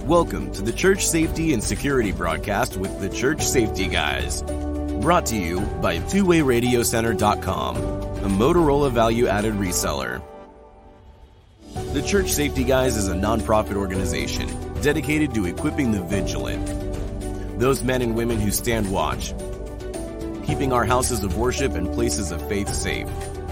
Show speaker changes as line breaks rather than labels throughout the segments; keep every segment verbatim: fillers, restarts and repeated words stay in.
Welcome to the Church Safety and Security broadcast with the Church Safety Guys. Brought to you by two way radio center dot com, a Motorola value-added reseller. The Church Safety Guys is a nonprofit organization dedicated to equipping the vigilant, those men and women who stand watch, keeping our houses of worship and places of faith safe.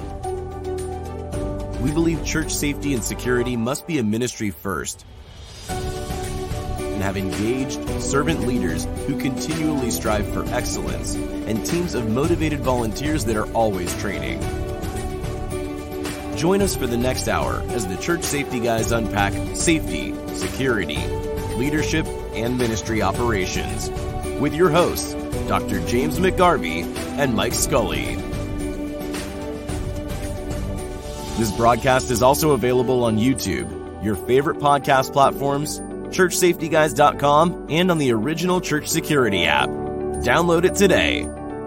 We believe church safety and security must be a ministry first, and have engaged servant leaders who continually strive for excellence and teams of motivated volunteers that are always training. Join us for the next hour as the Church Safety Guys unpack safety, security, leadership, and ministry operations with your hosts, Doctor James McGarvey and Mike Scully. This broadcast is also available on YouTube, your favorite podcast platforms, church safety guys dot com, and on the original Church Security app. Download it today.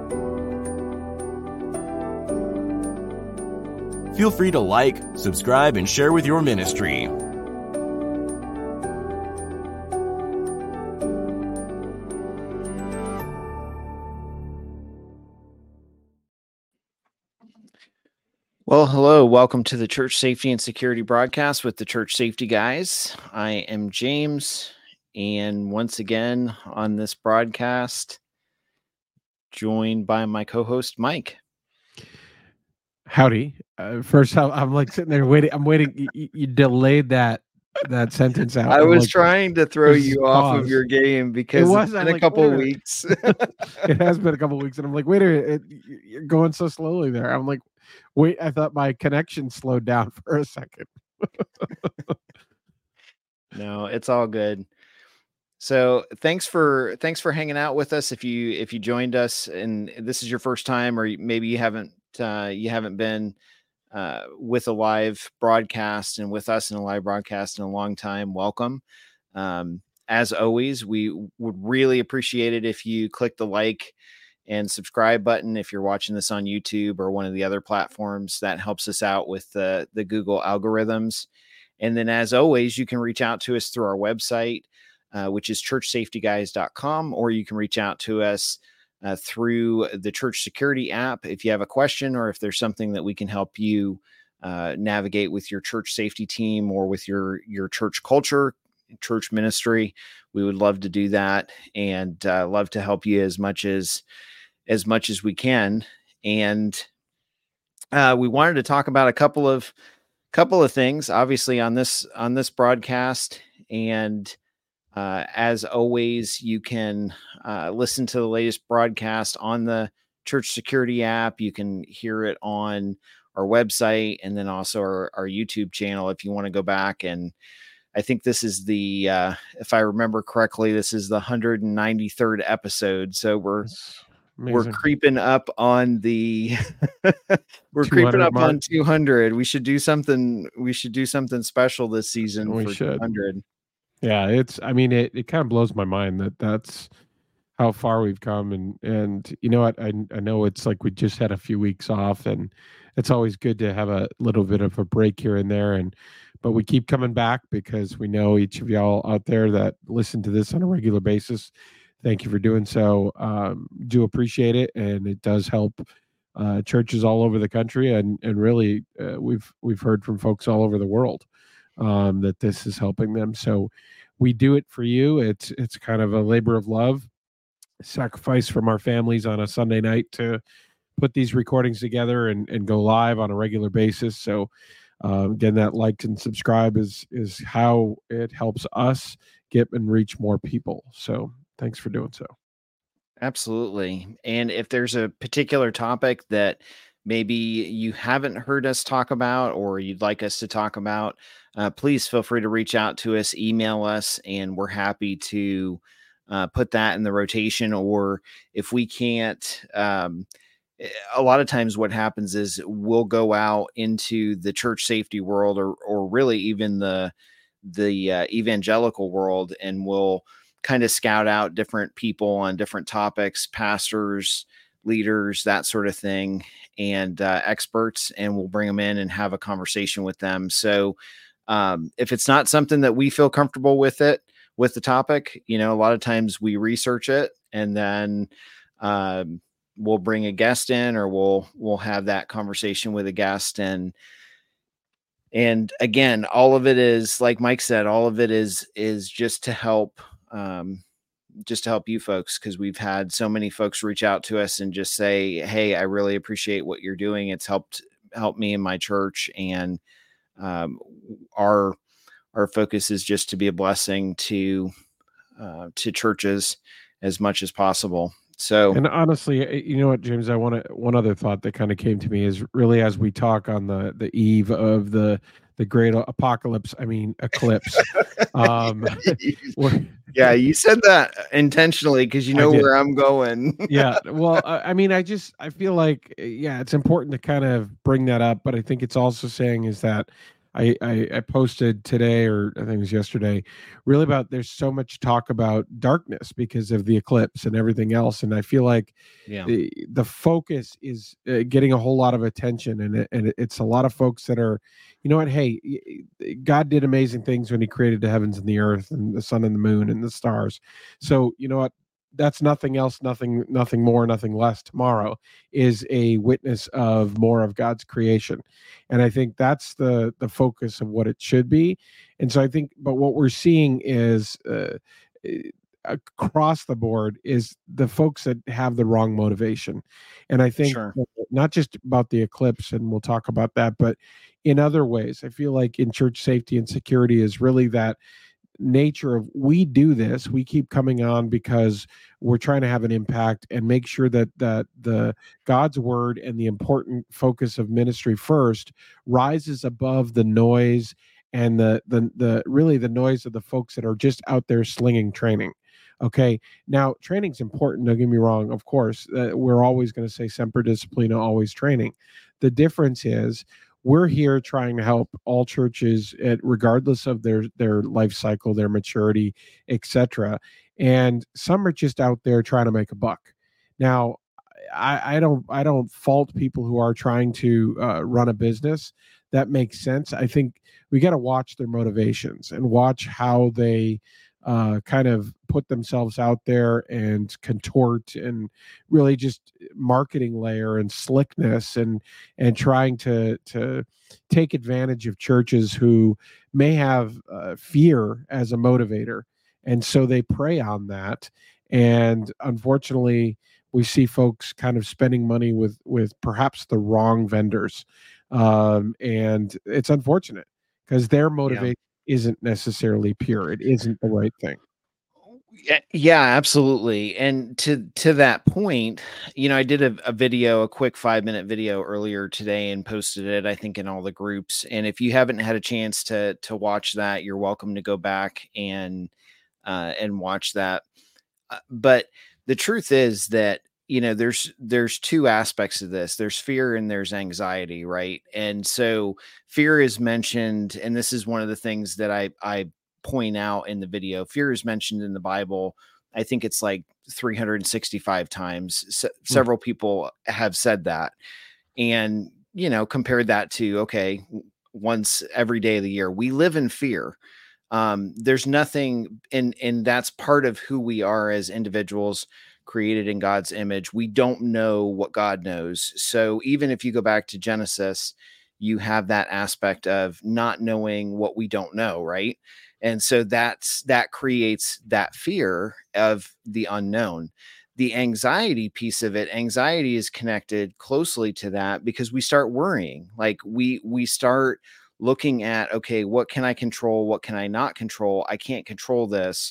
Feel free to like, subscribe, and share with your ministry.
Well, hello. Welcome to the Church Safety and Security broadcast with the Church Safety Guys. I am James, and once again on this broadcast, joined by my co-host, Mike.
Howdy. Uh, first, I'm, I'm like sitting there waiting. I'm waiting. You, you delayed that that sentence out.
I
I'm
was
like,
trying to throw you off
pause.
of your game because
It was,
it's been
I'm
a
like,
couple
wait
of
a minute.
weeks.
It has been a couple of weeks, and I'm like, wait a minute, it, you're going so slowly there. I'm like, wait, I thought my connection slowed down for a second.
No, it's all good. So thanks for thanks for hanging out with us. If you if you joined us and this is your first time, or maybe you haven't uh, you haven't been uh, with a live broadcast and with us in a live broadcast in a long time, welcome. Um, as always, we would really appreciate it if you click the like and subscribe button if you're watching this on YouTube or one of the other platforms. That helps us out with the the Google algorithms. And then, as always, you can reach out to us through our website, uh, which is church safety guys dot com, or you can reach out to us uh, through the Church Security app if you have a question or if there's something that we can help you uh, navigate with your church safety team or with your your church culture, church ministry. We would love to do that and uh, love to help you as much as as much as we can. And uh, we wanted to talk about a couple of couple of things, obviously, on this on this broadcast. And uh, as always, you can uh, listen to the latest broadcast on the Church Security app. You can hear it on our website and then also our, our YouTube channel if you want to go back. And I think this is the, uh, if I remember correctly, this is the one hundred ninety-third episode. So we're
Amazing.
we're creeping up on the we're creeping up
mark.
on two hundred. We should do something. We should do something special this season
We
for
should.
two hundred.
Yeah, it's. I mean, it, it kind of blows my mind that that's how far we've come, and and you know what? I I know it's like we just had a few weeks off, and it's always good to have a little bit of a break here and there, and but we keep coming back because we know each of y'all out there that listen to this on a regular basis. Thank you for doing so. Um, do appreciate it, and it does help uh, churches all over the country, and and really uh, we've we've heard from folks all over the world um, that this is helping them. So we do it for you. It's it's kind of a labor of love, sacrifice from our families on a Sunday night to put these recordings together and, and go live on a regular basis. So um, again, that like and subscribe is is how it helps us get and reach more people. So thanks for doing so.
Absolutely. And if there's a particular topic that maybe you haven't heard us talk about or you'd like us to talk about, uh, please feel free to reach out to us, email us, and we're happy to uh, put that in the rotation. Or if we can't, um, a lot of times what happens is we'll go out into the church safety world or, or really even the, the uh, evangelical world, and we'll kind of scout out different people on different topics, pastors, leaders, that sort of thing, and uh, experts, and we'll bring them in and have a conversation with them. So um, if it's not something that we feel comfortable with it, with the topic. You know, a lot of times we research it and then um, we'll bring a guest in, or we'll we'll have that conversation with a guest. And and again, all of it is, like Mike said, all of it is is just to help um, just to help you folks, because we've had so many folks reach out to us and just say, hey, I really appreciate what you're doing. It's helped helped me in my church. And um, our our focus is just to be a blessing to uh, to churches as much as possible. So,
and honestly, you know what, James, I want to, one other thought that kind of came to me is really, as we talk on the, the eve of the, the great apocalypse, I mean, eclipse. um,
yeah, you said that intentionally, because you know where I'm going.
yeah. Well, I mean, I just, I feel like, yeah, it's important to kind of bring that up, but I think it's also saying is that I, I, I posted today, or I think it was yesterday, really about there's so much talk about darkness because of the eclipse and everything else. And I feel like
yeah.
the, the focus is uh, getting a whole lot of attention. And, it, and it's a lot of folks that are, you know what, hey, God did amazing things when he created the heavens and the earth and the sun and the moon and the stars. So, you know what? That's nothing else, nothing, nothing more, nothing less. Tomorrow is a witness of more of God's creation. And I think that's the, the focus of what it should be. And so I think, but what we're seeing is uh, across the board is the folks that have the wrong motivation. And I think
sure.
not just about the eclipse, and we'll talk about that, but in other ways, I feel like in church safety and security is really that nature of, we do this, we keep coming on because we're trying to have an impact and make sure that that the God's word and the important focus of ministry first rises above the noise and the the the really the noise of the folks that are just out there slinging training. Okay, now training's important, don't get me wrong, of course. Uh, we're always going to say semper disciplina, always training. The difference is we're here trying to help all churches, at, regardless of their their life cycle, their maturity, et cetera. And some are just out there trying to make a buck. Now, I, I don't I don't fault people who are trying to uh, run a business. That makes sense. I think we got to watch their motivations and watch how they uh, kind of put themselves out there and contort and really just marketing layer and slickness and and trying to to take advantage of churches who may have uh, fear as a motivator, and so they prey on that. And unfortunately, we see folks kind of spending money with with perhaps the wrong vendors, um, and it's unfortunate because their motivation yeah. isn't necessarily pure. It isn't the right thing.
Yeah, yeah, absolutely. And to to that point, you know, I did a, a video, a quick five minute video earlier today, and posted it, I think, in all the groups. And if you haven't had a chance to to watch that, you're welcome to go back and uh, and watch that. Uh, but the truth is that, you know, there's there's two aspects of this. There's fear and there's anxiety, right? And so fear is mentioned, and this is one of the things that I I point out in the video. Fear is mentioned in the Bible. I think it's like three hundred sixty-five times. Se- mm. Several people have said that, and you know, compared that to, okay, once every day of the year, we live in fear. Um, there's nothing, and and that's part of who we are as individuals created in God's image. We don't know what God knows. So even if you go back to Genesis, you have that aspect of not knowing what we don't know, right? And so that's that creates that fear of the unknown. The anxiety piece of it, anxiety is connected closely to that, because we start worrying. Like we we start looking at, okay, what can I control? What can I not control? I can't control this.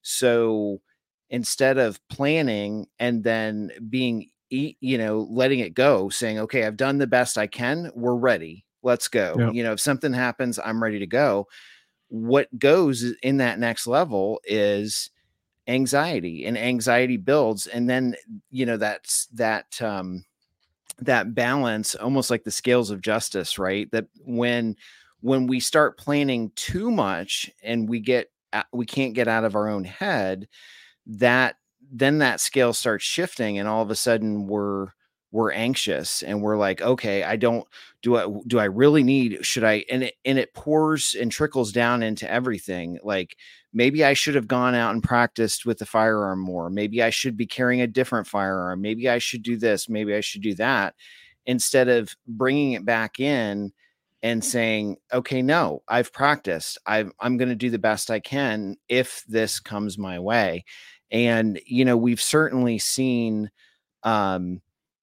So instead of planning and then being, you know, letting it go, saying, okay, I've done the best I can. We're ready. Let's go. Yep. You know, if something happens, I'm ready to go. What goes in that next level is anxiety, and anxiety builds. And then, you know, that's that, um, that balance, almost like the scales of justice, right? That when, when we start planning too much and we get, we can't get out of our own head, that then that scale starts shifting, and all of a sudden we're, we're anxious and we're like, okay, I don't, do I, do I really need, should I, and it, and it pours and trickles down into everything. Like, maybe I should have gone out and practiced with the firearm more. Maybe I should be carrying a different firearm. Maybe I should do this. Maybe I should do that, instead of bringing it back in and saying, okay, no, I've practiced. I've, I'm going to do the best I can if this comes my way. And, you know, we've certainly seen, um,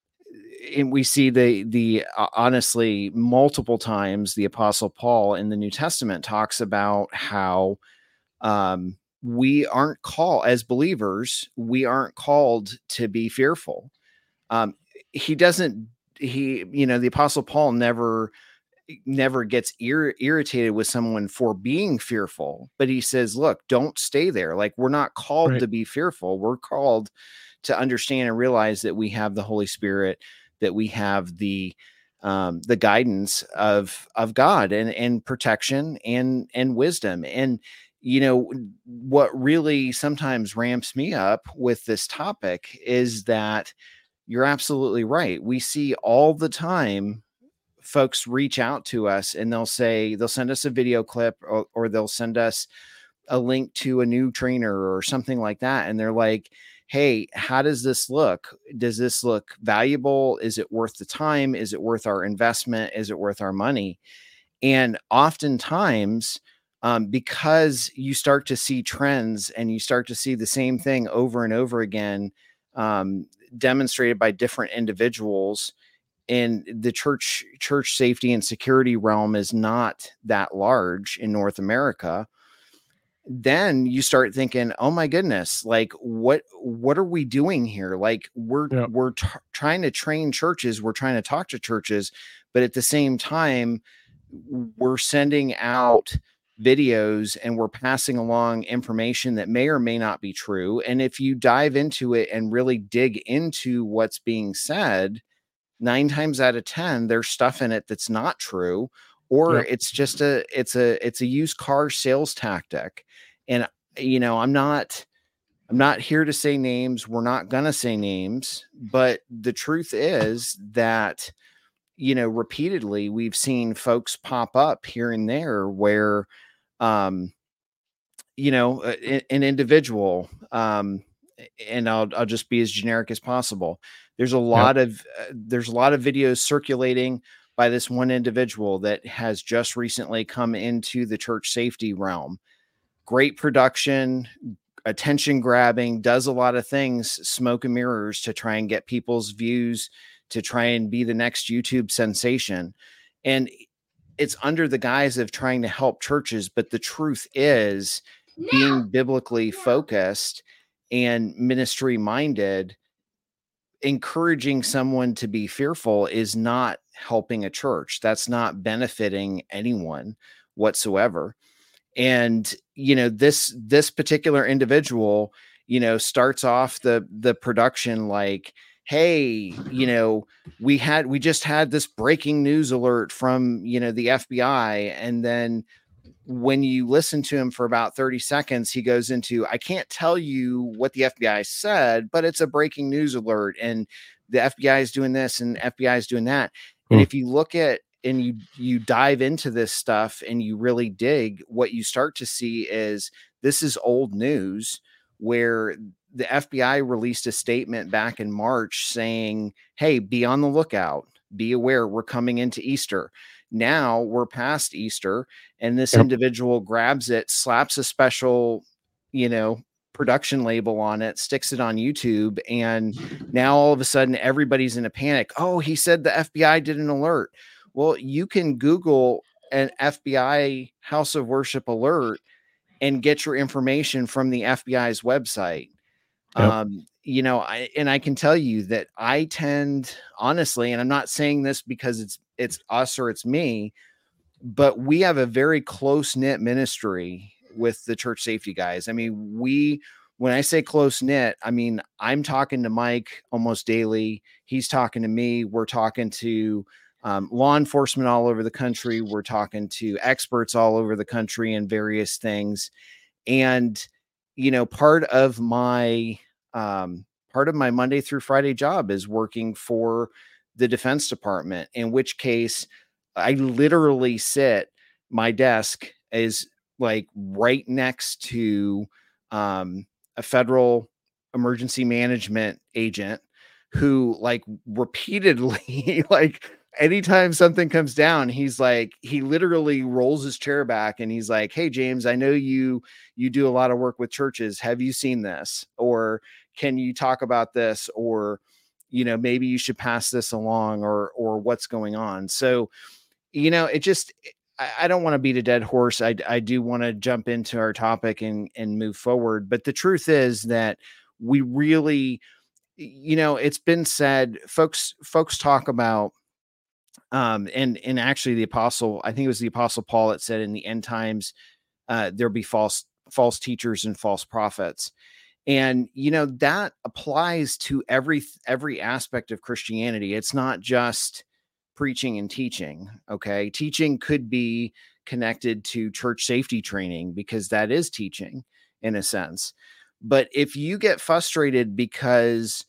and we see the, the, uh, honestly, multiple times the Apostle Paul in the New Testament talks about how, um, we aren't called as believers. We aren't called to be fearful. Um, he doesn't, he, you know, the Apostle Paul never, never gets ir- irritated with someone for being fearful, but he says, look, don't stay there. Like, we're not called
Right.
to be fearful. We're called to understand and realize that we have the Holy Spirit, that we have the, um, the guidance of, of God, and, and protection and, and wisdom. And, you know, what really sometimes ramps me up with this topic is that you're absolutely right. We see all the time folks reach out to us and they'll say, they'll send us a video clip, or, or they'll send us a link to a new trainer or something like that. And they're like, hey, how does this look? Does this look valuable? Is it worth the time? Is it worth our investment? Is it worth our money? And oftentimes, um, because you start to see trends and you start to see the same thing over and over again, um, demonstrated by different individuals, and the church, church safety and security realm is not that large in North America, then you start thinking, oh my goodness, like what, what are we doing here? Like we're,
Yep.
we're t- trying to train churches. We're trying to talk to churches, but at the same time, we're sending out videos and we're passing along information that may or may not be true. And if you dive into it and really dig into what's being said, nine times out of ten, there's stuff in it that's not true, or
Yep.
it's just a, it's a, it's a used car sales tactic. And, you know, I'm not, I'm not here to say names. We're not going to say names, but the truth is that, you know, repeatedly we've seen folks pop up here and there where, um, you know, a, an individual, um, and I'll, I'll just be as generic as possible. There's a lot
Yep.
of, uh, there's a lot of videos circulating by this one individual that has just recently come into the church safety realm. Great production, attention grabbing, does a lot of things, smoke and mirrors to try and get people's views, to try and be the next YouTube sensation. And it's under the guise of trying to help churches. But the truth is, no. being biblically no. focused and ministry minded, encouraging someone to be fearful is not helping a church. That's not benefiting anyone whatsoever. And, you know, this, this particular individual, you know, starts off the, the production like, hey, you know, we had, we just had this breaking news alert from, you know, the F B I. And then when you listen to him for about thirty seconds, he goes into, I can't tell you what the F B I said, but it's a breaking news alert. And the F B I is doing this and F B I is doing that. Hmm. And if you look at, and you, you dive into this stuff and you really dig, what you start to see is this is old news, where the F B I released a statement back in March saying, hey, be on the lookout, be aware, we're coming into Easter. Now we're past Easter, and this yep. individual grabs it, slaps a special, you know, production label on it, sticks it on YouTube. And now all of a sudden everybody's in a panic. Oh, he said the F B I did an alert. Well, you can Google an F B I House of Worship alert and get your information from the F B I's website. Yep. Um, you know, I, and I can tell you that I tend, honestly, and I'm not saying this because it's, it's us or it's me, but we have a very close knit ministry with the church safety guys. I mean, we, when I say close knit, I mean, I'm talking to Mike almost daily. He's talking to me. We're talking to um, law enforcement all over the country. We're talking to experts all over the country and various things. And, you know, part of my, um, part of my Monday through Friday job is working for the Defense Department, in which case I literally sit, my desk is like right next to um, a federal emergency management agent who like repeatedly, like anytime something comes down, he's like, he literally rolls his chair back and he's like, "Hey, James, I know you, you do a lot of work with churches. Have you seen this? Or can you talk about this? Or, you know, maybe you should pass this along, or, or what's going on." So, you know, it just, I, I don't want to beat a dead horse. I, I do want to jump into our topic and, and move forward. But the truth is that we really, you know, it's been said, folks, folks talk about, um, and, and actually the apostle, I think it was the apostle Paul that said in the end times, uh, there'll be false, false teachers and false prophets. And, you know, that applies to every, every aspect of Christianity. It's not just preaching and teaching. Okay. Teaching could be connected to church safety training, because that is teaching in a sense. But if you get frustrated because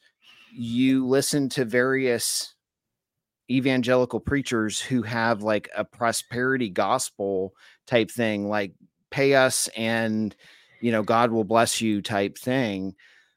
you listen to various evangelical preachers who have like a prosperity gospel type thing, like pay us and, you know, God will bless you type thing.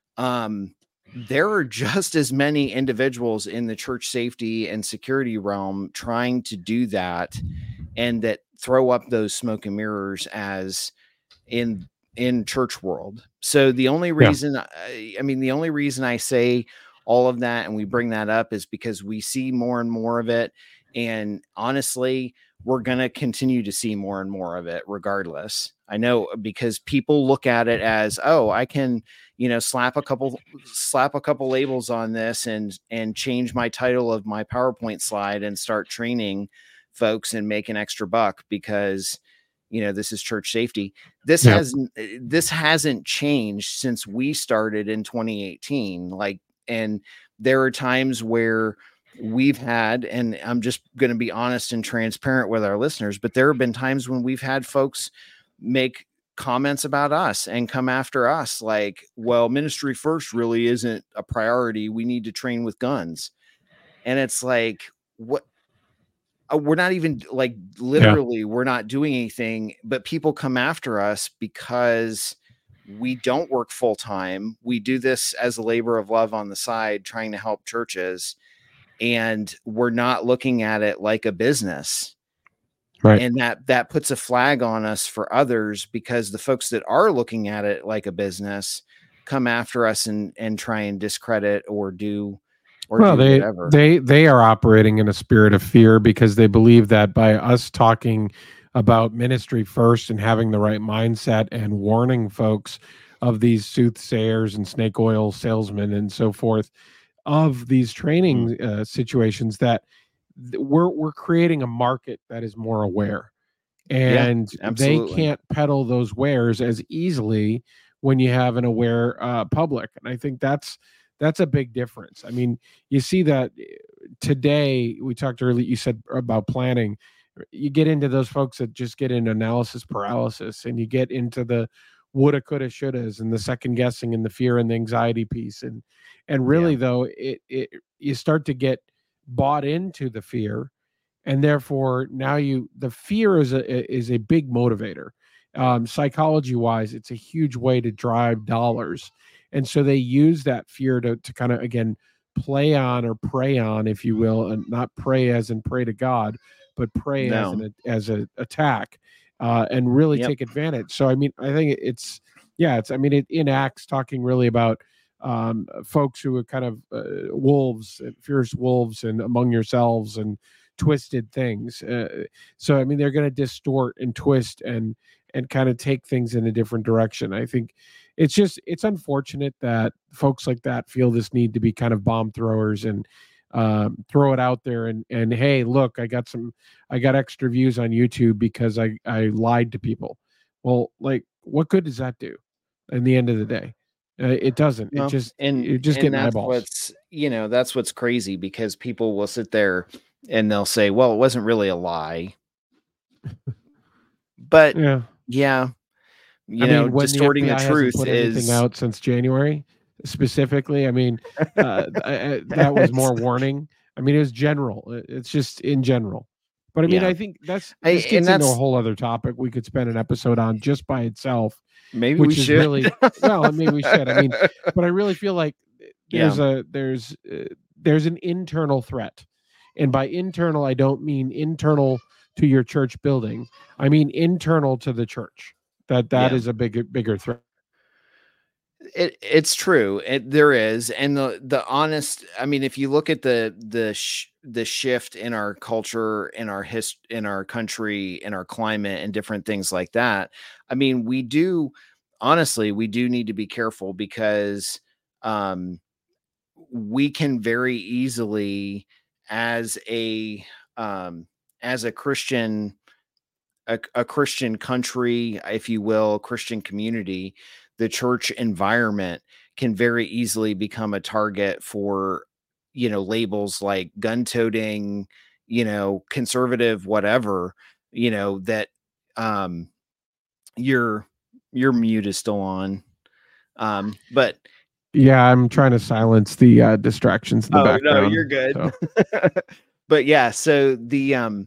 Um, there are just as many individuals in the church safety and security realm trying to do that, and that throw up those smoke and mirrors as in, in church world. So the only reason, yeah. I, I mean, the only reason I say all of that and we bring that up is because we see more and more of it. And honestly, we're going to continue to see more and more of it regardless. I know, because people look at it as, oh, I can, you know, slap a couple, slap a couple labels on this and, and change my title of my PowerPoint slide and start training folks and make an extra buck because, you know, this is church safety. This yeah. has, this hasn't changed since we started in twenty eighteen. Like, and there are times where we've had, and I'm just going to be honest and transparent with our listeners, but there have been times when we've had folks make comments about us and come after us like, well, ministry first really isn't a priority. We need to train with guns. And it's like, what? We're not even like, literally, yeah. we're not doing anything, but people come after us because we don't work full time. We do this as a labor of love on the side, trying to help churches. And we're not looking at it like a business.
Right.
And that, that puts a flag on us for others, because the folks that are looking at it like a business come after us and, and try and discredit or do, or
well,
do
they,
whatever.
they, they are operating in a spirit of fear, because they believe that by us talking about ministry first and having the right mindset and warning folks of these soothsayers and snake oil salesmen and so forth, of these training uh, situations, that th- we're we're creating a market that is more aware, and
yeah,
they can't peddle those wares as easily when you have an aware uh, public. And I think that's that's a big difference. I mean, you see that today. We talked earlier. You said about planning. You get into those folks that just get into analysis paralysis, and you get into the woulda, coulda, shouldas, and the second guessing, and the fear and the anxiety piece, and and really yeah. though it, it you start to get bought into the fear, and therefore now you the fear is a is a big motivator. Um, psychology wise, it's a huge way to drive dollars, and so they use that fear to to kind of again play on or prey on, if you will, and not pray as in pray to God, but pray no. as an as an attack. Uh, and really yep. take advantage. So, I mean, I think it's, yeah, it's, I mean, it in Acts talking really about um, folks who are kind of uh, wolves, fierce wolves, and among yourselves and twisted things. Uh, so, I mean, they're going to distort and twist and, and kind of take things in a different direction. I think it's just, it's unfortunate that folks like that feel this need to be kind of bomb throwers and, Um, throw it out there and, and, hey, look, I got some, I got extra views on YouTube because I, I lied to people. Well, like, what good does that do in the end of the day? Uh, it doesn't, well, it just,
and
it just
and
getting
that's
eyeballs.
What's, you know, that's what's crazy, because people will sit there and they'll say, well, it wasn't really a lie, but yeah, yeah. You I know, mean, distorting the, the truth is
out since January. specifically. I mean, uh, I, I, that was more warning. I mean, it was general. It's just in general. But I mean,
Yeah.
I think that's
I,
this gets
and
into a
that's
whole other topic we could spend an episode on just by itself,
maybe we
which is
should.
really well. I mean, we should. I mean, but I really feel like there's
Yeah.
a there's uh, there's an internal threat, and by internal, I don't mean internal to your church building. I mean internal to the church. That that
Yeah.
is a bigger bigger threat.
It it's true. It, there is, and the the honest. I mean, if you look at the the sh- the shift in our culture, in our hist, in our country, in our climate, and different things like that. I mean, we do honestly, we do need to be careful because um, we can very easily, as a um, as a Christian, a, a Christian country, if you will, a Christian community, the church environment can very easily become a target for, you know, labels like gun toting, you know, conservative, whatever, you know, that um your your mute is still on. Um, but
Yeah, I'm trying to silence the uh, distractions in the
oh no,
background.
you're good.
So.
But yeah, so the um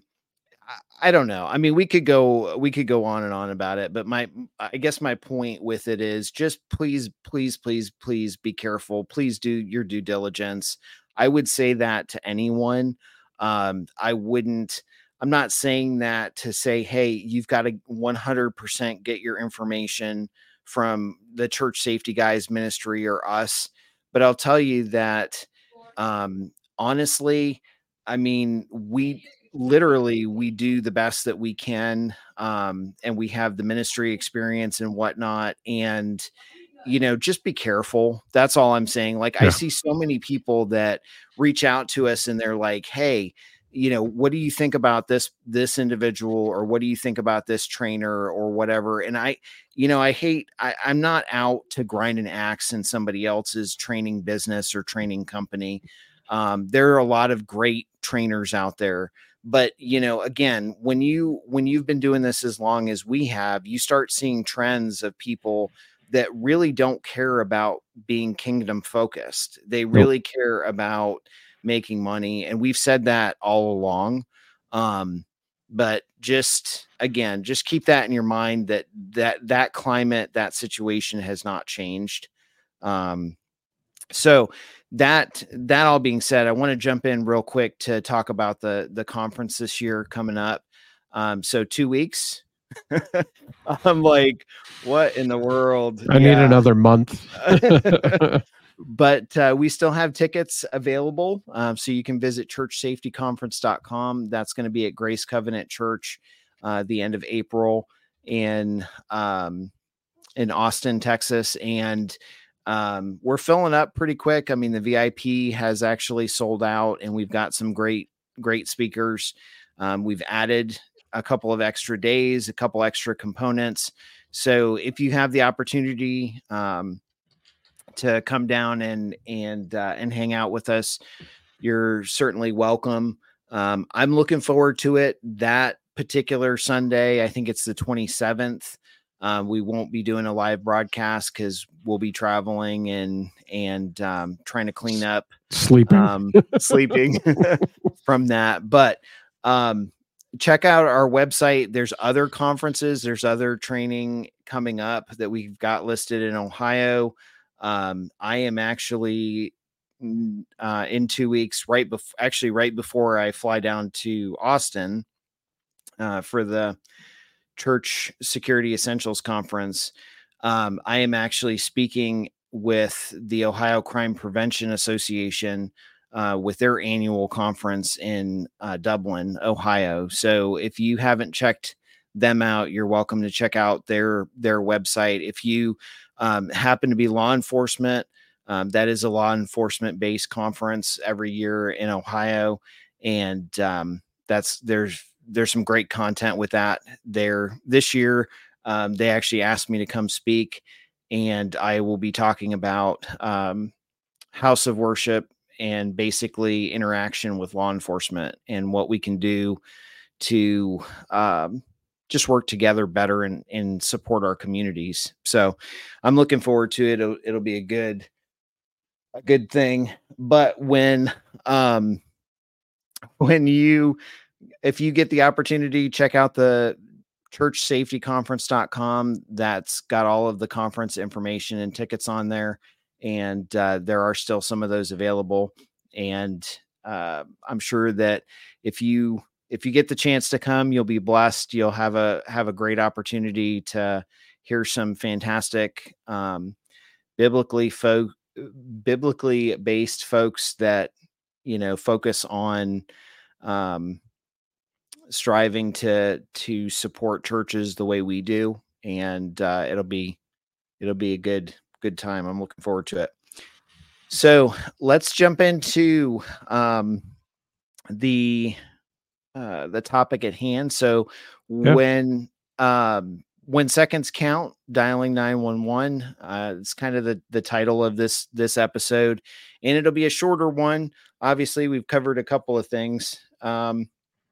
I don't know. I mean, we could go we could go on and on about it, but my I guess my point with it is just please, please, please, please be careful. Please do your due diligence. I would say that to anyone. Um, I wouldn't, I'm not saying that to say, hey, you've got to one hundred percent get your information from the Church Safety Guys ministry or us. But I'll tell you that um, honestly, I mean, we literally we do the best that we can, um and we have the ministry experience and whatnot, and you know, just be careful. That's all I'm saying. Like,
Yeah.
I see so many people that reach out to us and they're like, hey, you know, what do you think about this this individual, or what do you think about this trainer or whatever? And I, you know, I hate I, I'm not out to grind an axe in somebody else's training business or training company. Um, there are a lot of great trainers out there. But, you know, again, when you when you've been doing this as long as we have, you start seeing trends of people that really don't care about being kingdom focused. They really nope. care about making money. And we've said that all along. Um, but just, again, just keep that in your mind, that that that climate, that situation has not changed. Um, so that that all being said, I want to jump in real quick to talk about the the conference this year coming up. Um, so two weeks. I'm like, what in the world?
I yeah. need another month.
But uh, we still have tickets available. Um, so you can visit church safety conference dot com. That's going to be at Grace Covenant Church uh, the end of April in um, in Austin, Texas. And um, we're filling up pretty quick. I mean, the V I P has actually sold out, and we've got some great, great speakers. Um, we've added a couple of extra days, a couple extra components. So if you have the opportunity um, to come down and, and, uh, and hang out with us, you're certainly welcome. Um, I'm looking forward to it. That particular Sunday, I think it's the twenty-seventh. Um, we won't be doing a live broadcast because we'll be traveling and, and um, trying to clean up
sleeping,
um, sleeping from that. But um, check out our website. There's other conferences. There's other training coming up that we've got listed in Ohio. Um, I am actually uh, in two weeks, right before, actually right before I fly down to Austin uh, for the Church Security Essentials Conference. Um, I am actually speaking with the Ohio Crime Prevention Association uh, with their annual conference in uh, Dublin, Ohio. So if you haven't checked them out, you're welcome to check out their their website. If you um, happen to be law enforcement, um, that is a law enforcement based conference every year in Ohio, and um, that's there's there's some great content with that there. This year, um, they actually asked me to come speak, and I will be talking about um, house of worship and basically interaction with law enforcement and what we can do to um, just work together better and, and support our communities. So I'm looking forward to it. It'll, it'll be a good, a good thing. But when, um, when you, if you get the opportunity, check out the church safety conference dot com. That's got all of the conference information and tickets on there. And uh, there are still some of those available. And uh, I'm sure that if you, if you get the chance to come, you'll be blessed. You'll have a, have a great opportunity to hear some fantastic, um, biblically folk, biblically based folks that, you know, focus on, um, striving to to support churches the way we do, and uh, it'll be it'll be a good good time. I'm looking forward to it. So let's jump into um, the uh, the topic at hand. So
Yeah.
when um, when seconds count, dialing nine one one. Uh, it's kind of the the title of this this episode, and it'll be a shorter one. Obviously, we've covered a couple of things. Um,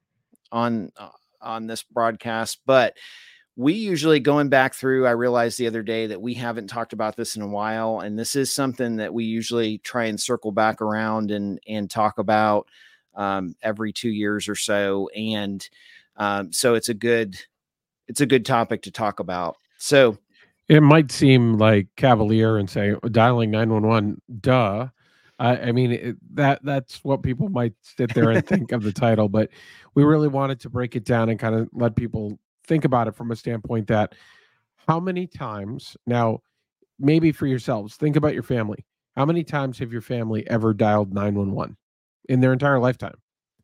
on uh, on this broadcast, but we usually, going back through, I realized the other day that we haven't talked about this in a while, and this is something that we usually try and circle back around and and talk about um, every two years or so, and um, so it's a good it's a good topic to talk about. So
it might seem like cavalier and say dialing nine one one, duh. I, I mean, it, that that's what people might sit there and think of the title, but we really wanted to break it down and kind of let people think about it from a standpoint that how many times, now, maybe for yourselves, think about your family. How many times have your family ever dialed nine one one in their entire lifetime?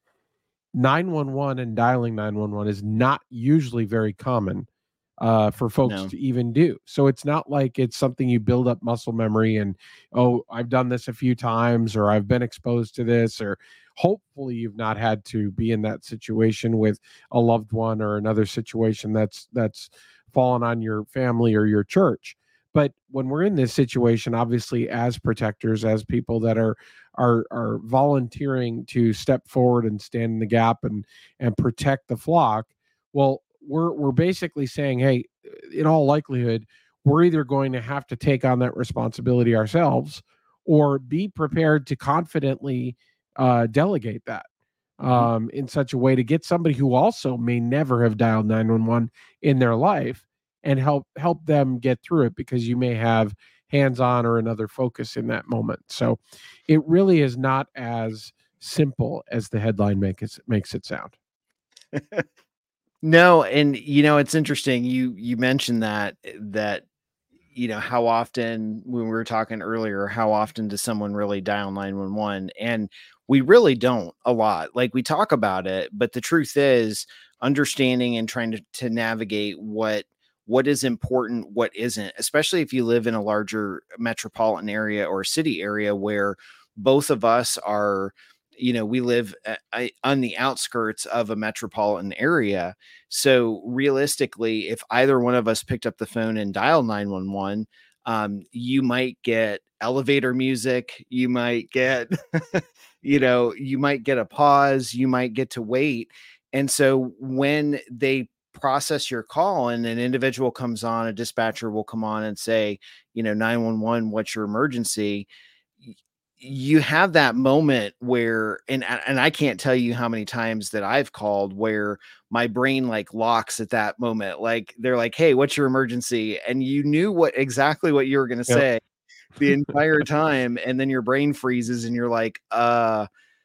nine one one and dialing nine one one is not usually very common uh, for folks
No.
to even do. So it's not like it's something you build up muscle memory and, oh, I've done this a few times, or I've been exposed to this, or hopefully you've not had to be in that situation with a loved one or another situation that's that's fallen on your family or your church. But when we're in this situation, obviously as protectors, as people that are are are volunteering to step forward and stand in the gap and and protect the flock, well, we're we're basically saying, hey, in all likelihood, we're either going to have to take on that responsibility ourselves or be prepared to confidently uh, delegate that um, in such a way to get somebody who also may never have dialed nine one one in their life and help help them get through it, because you may have hands-on or another focus in that moment. So it really is not as simple as the headline make it, makes it sound.
No, and you know, it's interesting. You you mentioned that that you know, how often, when we were talking earlier, how often does someone really dial nine one one? And we really don't a lot. Like, we talk about it, but the truth is, understanding and trying to, to navigate what what is important, what isn't, especially if you live in a larger metropolitan area or city area where both of us are, you know, we live uh, on the outskirts of a metropolitan area. So realistically, if either one of us picked up the phone and dialed nine one one, um, you might get elevator music. You might get, you know, you might get a pause. You might get to wait. And so when they process your call and an individual comes on, a dispatcher will come on and say, you know, nine one one, what's your emergency? You have that moment where, and, and I can't tell you how many times that I've called where my brain like locks at that moment. Like, they're like, hey, what's your emergency? And you knew what exactly what you were going to
Yep.
say the entire time. And then your brain freezes and you're like, uh,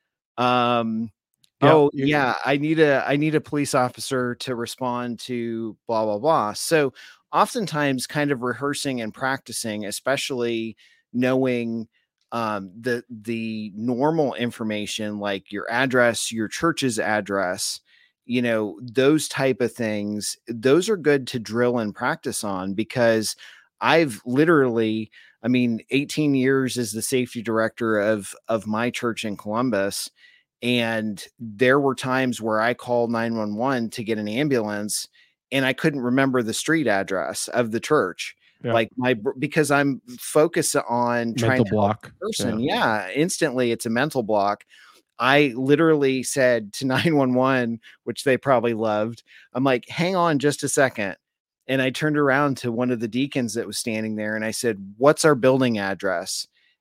um,
Yep.
oh
You-
yeah, I need a, I need a police officer to respond to blah, blah, blah. So oftentimes kind of rehearsing and practicing, especially knowing um, the, the normal information, like your address, your church's address, you know, those type of things, those are good to drill and practice on, because I've literally, I mean, eighteen years as the safety director of, of my church in Columbus. And there were times where I called nine one one to get an ambulance and I couldn't remember the street address of the church.
Yeah.
Like my, because I'm focused on trying
mental
to help
block.
the person.
Yeah.
Yeah. Instantly it's a mental block. I literally said to nine one one, which they probably loved, I'm like, hang on just a second. And I turned around to one of the deacons that was standing there and I said, what's our building address?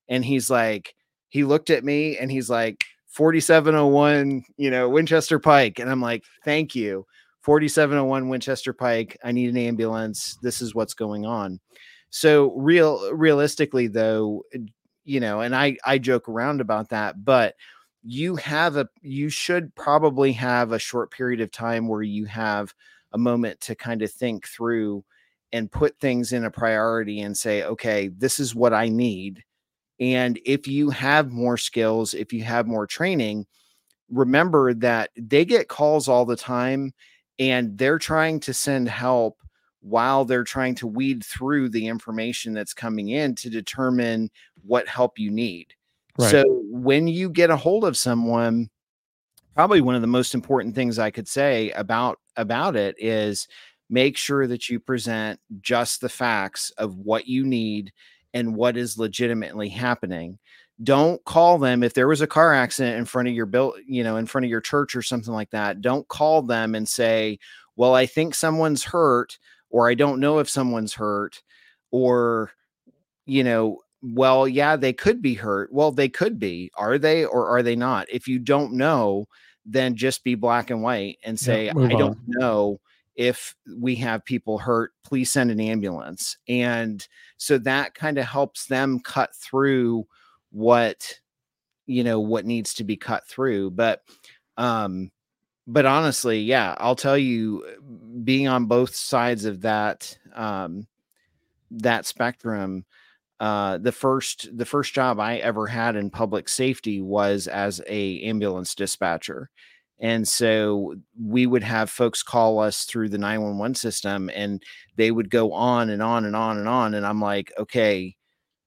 And he's like, he looked at me and he's like, forty-seven oh one, you know, Winchester Pike. And I'm like, thank you. forty-seven oh one Winchester Pike. I need an ambulance. This is what's going on. So real, realistically though, you know, and I, I joke around about that, but you have a, you should probably have a short period of time where you have a moment to kind of think through and put things in a priority and say, okay, this is what I need. And if you have more skills, if you have more training, remember that they get calls all the time and they're trying to send help while they're trying to weed through the information that's coming in to determine what help you need. Right. So when you get a hold of someone, probably one of the most important things I could say about, about it is make sure that you present just the facts of what you need and what is legitimately happening. Don't call them if there was a car accident in front of your bill, you know, in front of your church or something like that. Don't call them and say, well, I think someone's hurt, or I don't know if someone's hurt, or, you know, well, yeah, they could be hurt. Well, they could be. Are they, or are they not? If you don't know, then just be black and white and say, yeah, I on. don't know if we have people hurt, please send an ambulance. And so that kind of helps them cut through what, you know, what needs to be cut through. But, um, but honestly, yeah, I'll tell you, being on both sides of that, um, that spectrum, uh, the first, the first job I ever had in public safety was as a ambulance dispatcher. And so we would have folks call us through the nine one one system and they would go on and on and on and on. And I'm like, okay,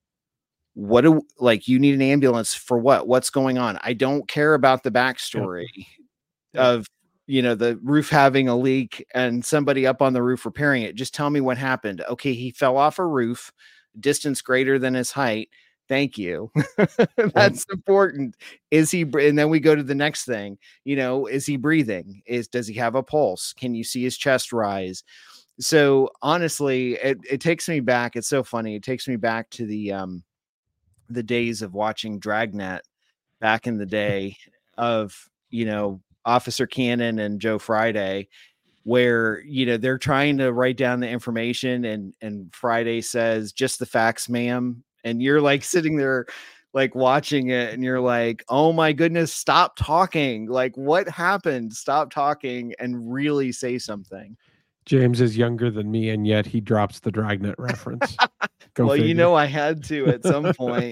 what do like, you need an ambulance for what, what's going on? I don't care about the backstory yeah. Yeah. of, you know, the roof having a leak and somebody up on the roof repairing it. Just tell me what happened. Okay. He fell off a roof, distance greater than his height. Thank you. That's important. Is he, and then we go to the next thing, you know, is he breathing? Is, does he have a pulse? Can you see his chest rise? So honestly, it, it takes me back. It's so funny. It takes me back to the, um, the days of watching Dragnet back in the day of, you know, Officer Cannon and Joe Friday, where, you know, they're trying to write down the information and, and Friday says, just the facts, ma'am. And you're like sitting there, like watching it and you're like, oh my goodness, stop talking. Like what happened? Stop talking and really say something.
James is younger than me, and yet he drops the Dragnet reference.
Well, figure. You know, I had to at some point.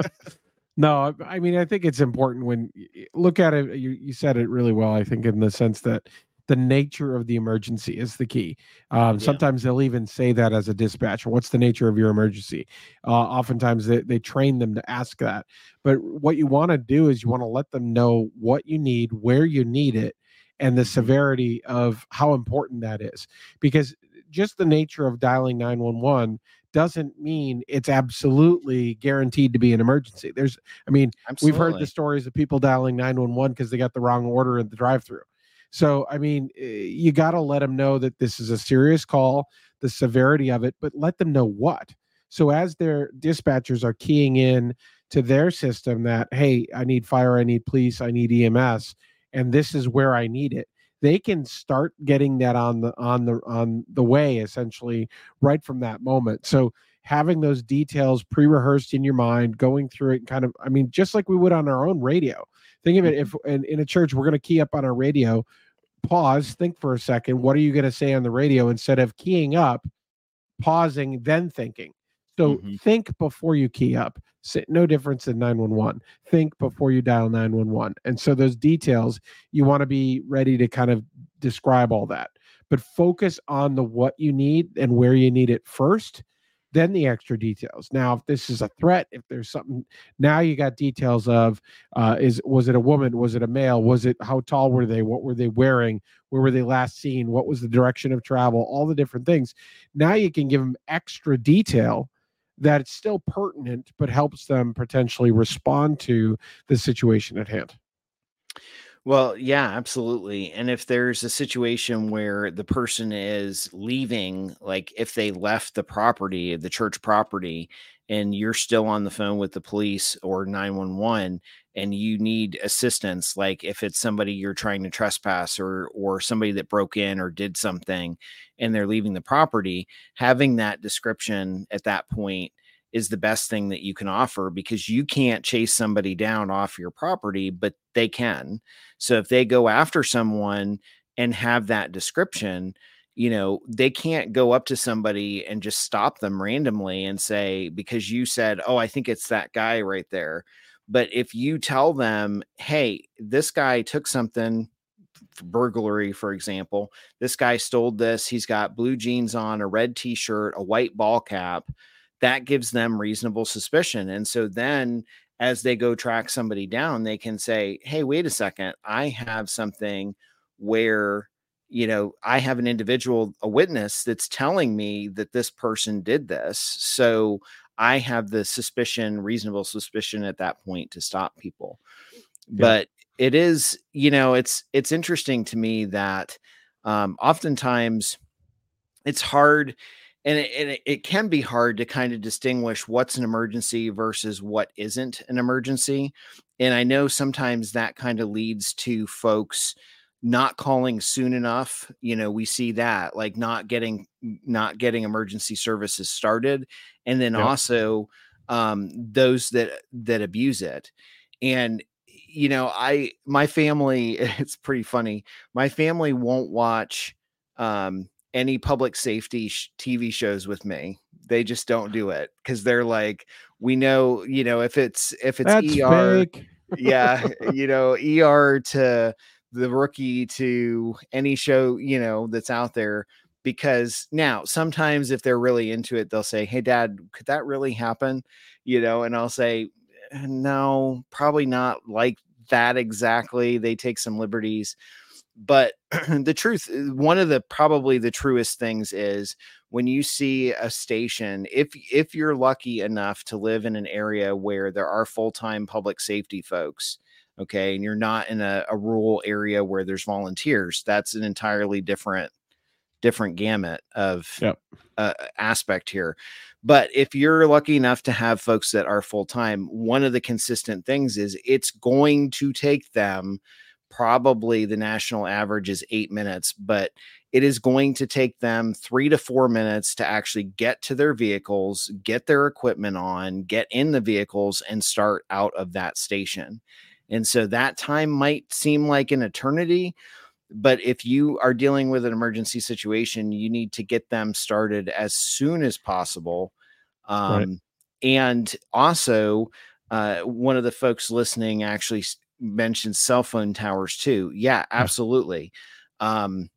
No, I mean, I think it's important when you look at it. You, you said it really well, I think, in the sense that the nature of the emergency is the key. Um, yeah. Sometimes they'll even say that as a dispatcher. What's the nature of your emergency? Uh, oftentimes they, they train them to ask that. But what you want to do is you want to let them know what you need, where you need it, and the severity of how important that is. Because just the nature of dialing nine one one doesn't mean it's absolutely guaranteed to be an emergency. There's, I mean, Absolutely. We've heard the stories of people dialing nine one one because they got the wrong order at the drive-thru. So, I mean, you got to let them know that this is a serious call, the severity of it, but let them know what. So as their dispatchers are keying in to their system that, hey, I need fire, I need police, I need E M S, and this is where I need it, they can start getting that on the on the on the way, essentially, right from that moment. So having those details pre-rehearsed in your mind, going through it kind of, I mean, just like we would on our own radio. Think of it, if in, in a church, we're going to key up on our radio, pause, think for a second, what are you going to say on the radio? Instead of keying up, pausing, then thinking. So mm-hmm. think before you key up. No difference in nine one one. Think before you dial nine one one. And so those details, you want to be ready to kind of describe all that. But focus on the what you need and where you need it first, then the extra details. Now, if this is a threat, if there's something, now you got details of, uh, is was it a woman? Was it a male? Was it, how tall were they? What were they wearing? Where were they last seen? What was the direction of travel? All the different things. Now you can give them extra detail that it's still pertinent, but helps them potentially respond to the situation at hand.
Well, yeah, absolutely. And if there's a situation where the person is leaving, like if they left the property, the church property, and you're still on the phone with the police or nine one one, and you need assistance, like if it's somebody you're trying to trespass, or or somebody that broke in or did something and they're leaving the property, having that description at that point is the best thing that you can offer, because you can't chase somebody down off your property, but they can. So if they go after someone and have that description, you know, they can't go up to somebody and just stop them randomly and say, because you said, oh, I think it's that guy right there. But if you tell them, hey, this guy took something, burglary, for example, this guy stole this, he's got blue jeans on, a red t-shirt, a white ball cap, that gives them reasonable suspicion. And so then as they go track somebody down, they can say, hey, wait a second, I have something where, you know, I have an individual, a witness that's telling me that this person did this. So I have the suspicion, reasonable suspicion at that point to stop people. Yeah. But it is, you know, it's, it's interesting to me that um, oftentimes it's hard, and it, and it can be hard to kind of distinguish what's an emergency versus what isn't an emergency. And I know sometimes that kind of leads to folks not calling soon enough. You know, we see that, like not getting, not getting emergency services started. And then yep. also um, those that, that abuse it. And, you know, I, my family, it's pretty funny. My family won't watch um, any public safety sh- T V shows with me. They just don't do it, because they're like, we know, you know, if it's, if it's
That's
E R,
fake.
yeah, you know, E R to The Rookie to any show, you know, that's out there. Because now sometimes if they're really into it, they'll say, hey, Dad, could that really happen? You know, and I'll say, no, probably not like that exactly. They take some liberties. But the truth, one of the probably the truest things is when you see a station, if if you're lucky enough to live in an area where there are full-time public safety folks, okay, and you're not in a, a rural area where there's volunteers, that's an entirely different different gamut of yep. uh, aspect here. But if you're lucky enough to have folks that are full-time, one of the consistent things is it's going to take them, probably the national average is eight minutes, but it is going to take them three to four minutes to actually get to their vehicles, get their equipment on, get in the vehicles, and start out of that station. And so that time might seem like an eternity, but if you are dealing with an emergency situation, you need to get them started as soon as possible. Um, right. And also, uh, one of the folks listening actually mentioned cell phone towers too. Yeah, absolutely. Um,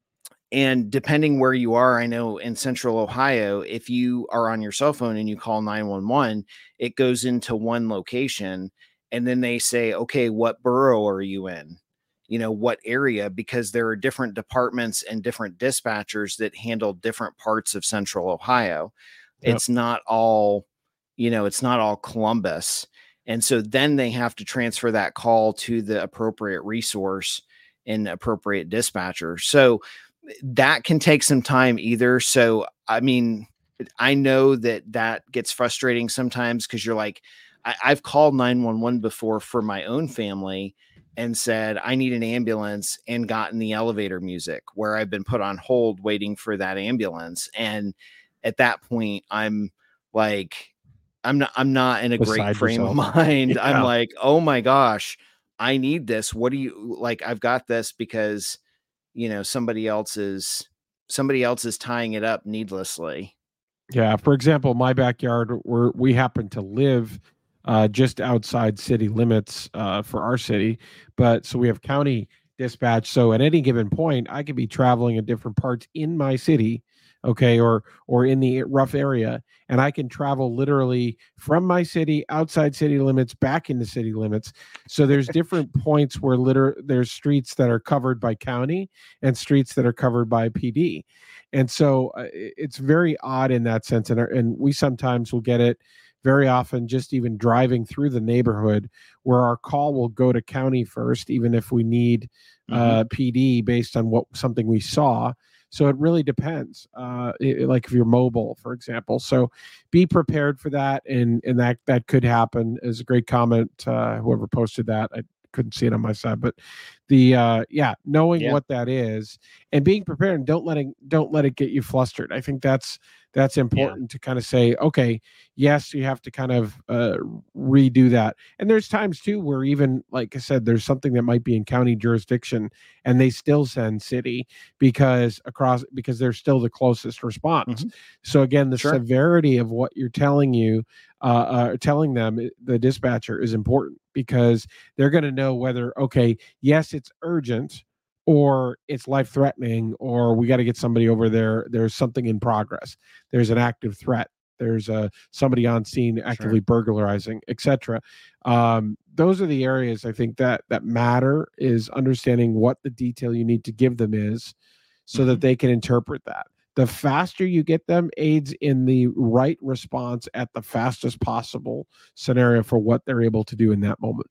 and depending where you are, I know in Central Ohio, if you are on your cell phone and you call nine one one, it goes into one location, and then they say, okay, what borough are you in? You know, what area? Because there are different departments and different dispatchers that handle different parts of Central Ohio. Yep. It's not all, you know, it's not all Columbus. And so then they have to transfer that call to the appropriate resource and appropriate dispatcher. So that can take some time either. So, I mean, I know that that gets frustrating sometimes, because you're like, I, I've called nine one one before for my own family and said, I need an ambulance, and gotten the elevator music where I've been put on hold waiting for that ambulance. And at that point, I'm like, I'm not, I'm not in a Beside great frame yourself. of mind. Yeah. I'm like, oh my gosh, I need this. What do you like? I've got this because, you know, somebody else is, somebody else is tying it up needlessly.
Yeah. For example, my backyard, where we happen to live uh, just outside city limits uh, for our city. But so we have county dispatch. So at any given point, I could be traveling in different parts in my city, okay, or or in the rough area, and I can travel literally from my city, outside city limits, back into city limits. So there's different points where liter- there's streets that are covered by county and streets that are covered by P D. And so uh, it's very odd in that sense. And, and we sometimes will get it very often just even driving through the neighborhood, where our call will go to county first, even if we need mm-hmm. uh, P D based on what something we saw. So it really depends. Uh, it, like if you're mobile, for example. So be prepared for that, and and that that could happen. Is a great comment. Uh, whoever posted that, I couldn't see it on my side, but the uh, yeah, knowing
Yeah.
what that is and being prepared, and don't letting don't let it get you flustered. I think that's that's important to kind of say, okay, yes, you have to kind of uh, redo that. And there's times too where even, like I said, there's something that might be in county jurisdiction and they still send city because across because they're still the closest response.
Mm-hmm.
So again, the
Sure.
severity of what you're telling you, uh, uh, telling them, the dispatcher, is important because they're going to know whether, okay, yes, it's urgent, or it's life-threatening, or we got to get somebody over there. There's something in progress. There's an active threat. There's a uh, somebody on scene actively sure. burglarizing, et cetera. Um, those are the areas I think that that matter, is understanding what the detail you need to give them is, so mm-hmm. that they can interpret that. The faster you get them aids in the right response at the fastest possible scenario for what they're able to do in that moment.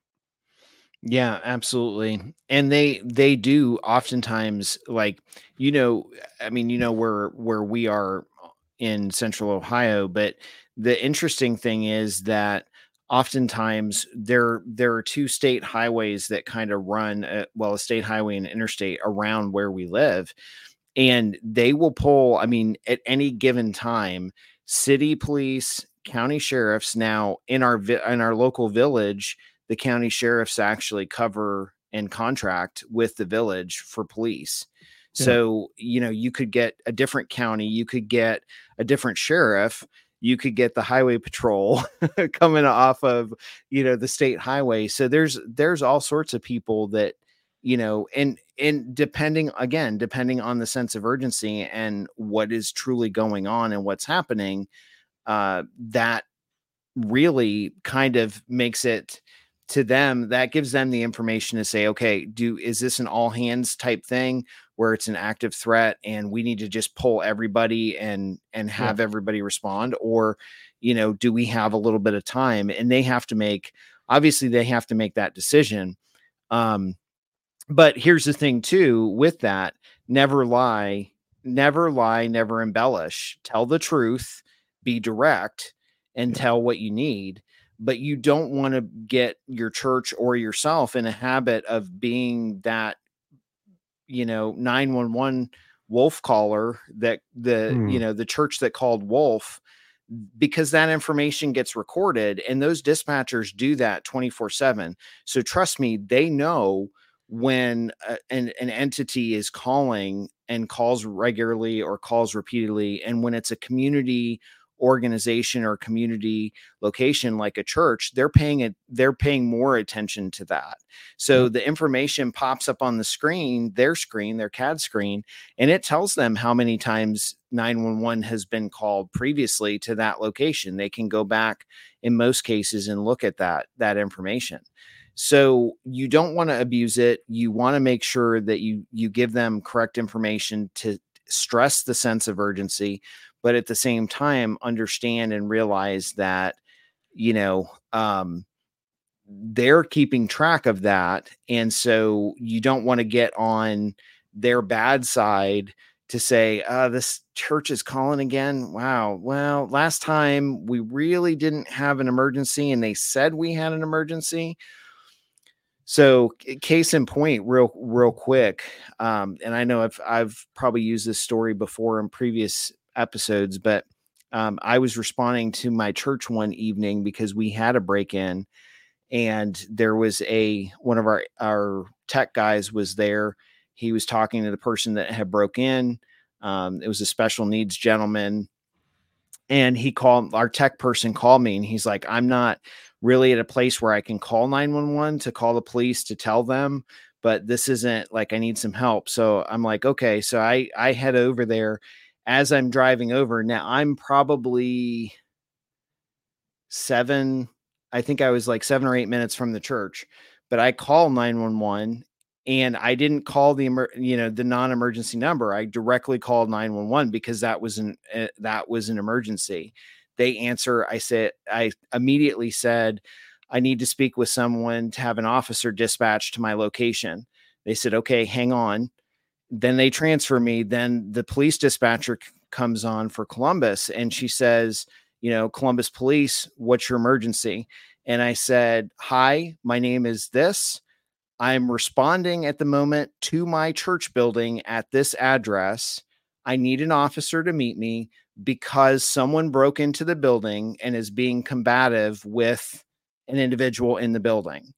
Yeah, absolutely. And they they do oftentimes, like, you know, I mean, you know, where where we are in Central Ohio, but the interesting thing is that oftentimes there there are two state highways that kind of run, uh, well, a state highway and interstate around where we live, and they will pull, I mean, at any given time, city police, county sheriffs. Now in our vi- in our local village, the county sheriffs actually cover and contract with the village for police. Yeah. So, you know, you could get a different county, you could get a different sheriff, you could get the highway patrol coming off of, you know, the state highway. So there's, there's all sorts of people that, you know, and, and depending, again, depending on the sense of urgency and what is truly going on and what's happening, uh, that really kind of makes it, to them, that gives them the information to say, okay, do, is this an all hands type thing where it's an active threat and we need to just pull everybody and, and have yeah. everybody respond? Or, you know, do we have a little bit of time? And they have to make, obviously they have to make that decision. Um, but here's the thing too, with that, never lie, never lie, never embellish, tell the truth, be direct, and yeah. tell what you need. But you don't want to get your church or yourself in a habit of being that, you know, nine one one wolf caller, that the, mm. you know, the church that called wolf, because that information gets recorded and those dispatchers do that twenty-four seven. So trust me, they know when a, an, an entity is calling and calls regularly or calls repeatedly. And when it's a community organization or community location like a church, they're paying it, they're paying more attention to that. So mm-hmm. the information pops up on the screen, their screen, their C A D screen, and it tells them how many times nine one one has been called previously to that location. They can go back in most cases and look at that, that information. So you don't want to abuse it. You want to make sure that you, you give them correct information to stress the sense of urgency, but at the same time, understand and realize that, you know, um, they're keeping track of that. And so you don't want to get on their bad side to say, uh, this church is calling again. Wow. Well, last time we really didn't have an emergency and they said we had an emergency. So case in point, real, real quick. Um, and I know I've, I've probably used this story before in previous episodes, but um, I was responding to my church one evening because we had a break-in and there was a, one of our, our tech guys was there. He was talking to the person that had broke in. Um, it was a special needs gentleman. And he called, our tech person called me and he's like, I'm not really at a place where I can call nine one one to call the police to tell them, but this isn't like, I need some help. So I'm like, okay. So I, I head over there. As I'm driving over now, I'm probably seven, I think I was like seven or eight minutes from the church, but I call nine one one and I didn't call the, emer- you know, the non-emergency number. I directly called nine one one because that was an, uh, that was an emergency. They answer. I said, I immediately said, I need to speak with someone to have an officer dispatched to my location. They said, okay, hang on. then they transfer me. Then the police dispatcher c- comes on for Columbus, and she says, you know, Columbus Police, what's your emergency? And I said, hi, my name is this. I'm responding at the moment to my church building at this address. I need an officer to meet me because someone broke into the building and is being combative with an individual in the building.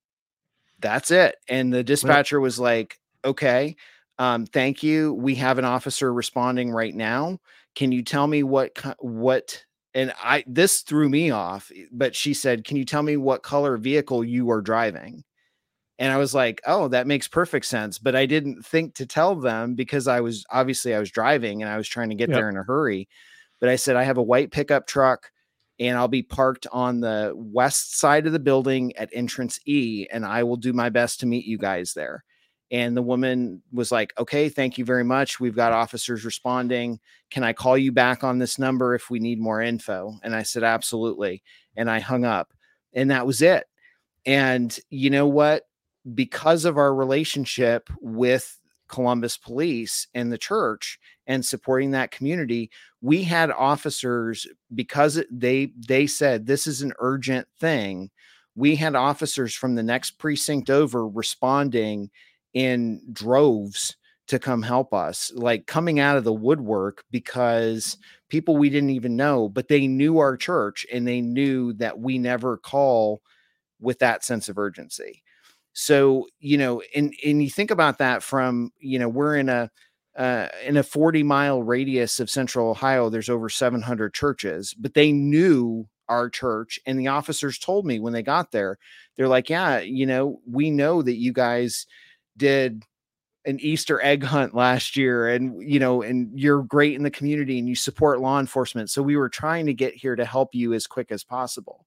That's it. And the dispatcher was like, okay, um, thank you. We have an officer responding right now. Can you tell me what, what, and I, this threw me off, but she said, can you tell me what color vehicle you are driving? And I was like, oh, that makes perfect sense. But I didn't think to tell them because I was obviously I was driving and I was trying to get
Yep.
there in a hurry. But I said, I have a white pickup truck and I'll be parked on the west side of the building at entrance E, and I will do my best to meet you guys there. And the woman was like, okay, thank you very much. We've got officers responding. Can I call you back on this number if we need more info? And I said, absolutely. And I hung up, and that was it. And you know what? Because of our relationship with Columbus Police and the church and supporting that community, we had officers, because they, they said, this is an urgent thing. We had officers from the next precinct over responding in droves to come help us, like coming out of the woodwork, because people we didn't even know, but they knew our church and they knew that we never call with that sense of urgency. So, you know, and, and you think about that from, you know, we're in a, uh, in a forty mile radius of Central Ohio, there's over seven hundred churches, but they knew our church. And the officers told me when they got there, they're like, yeah, you know, we know that you guys did an Easter egg hunt last year, and, you know, and you're great in the community and you support law enforcement. So we were trying to get here to help you as quick as possible.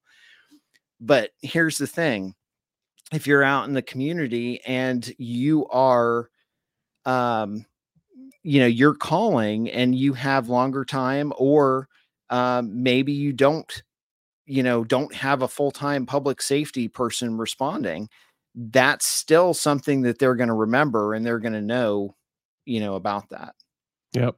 But here's the thing. If you're out in the community and you are, um, you know, you're calling and you have longer time, or um, maybe you don't, you know, don't have a full-time public safety person responding, that's still something that they're going to remember and they're going to know, you know, about that.
Yep.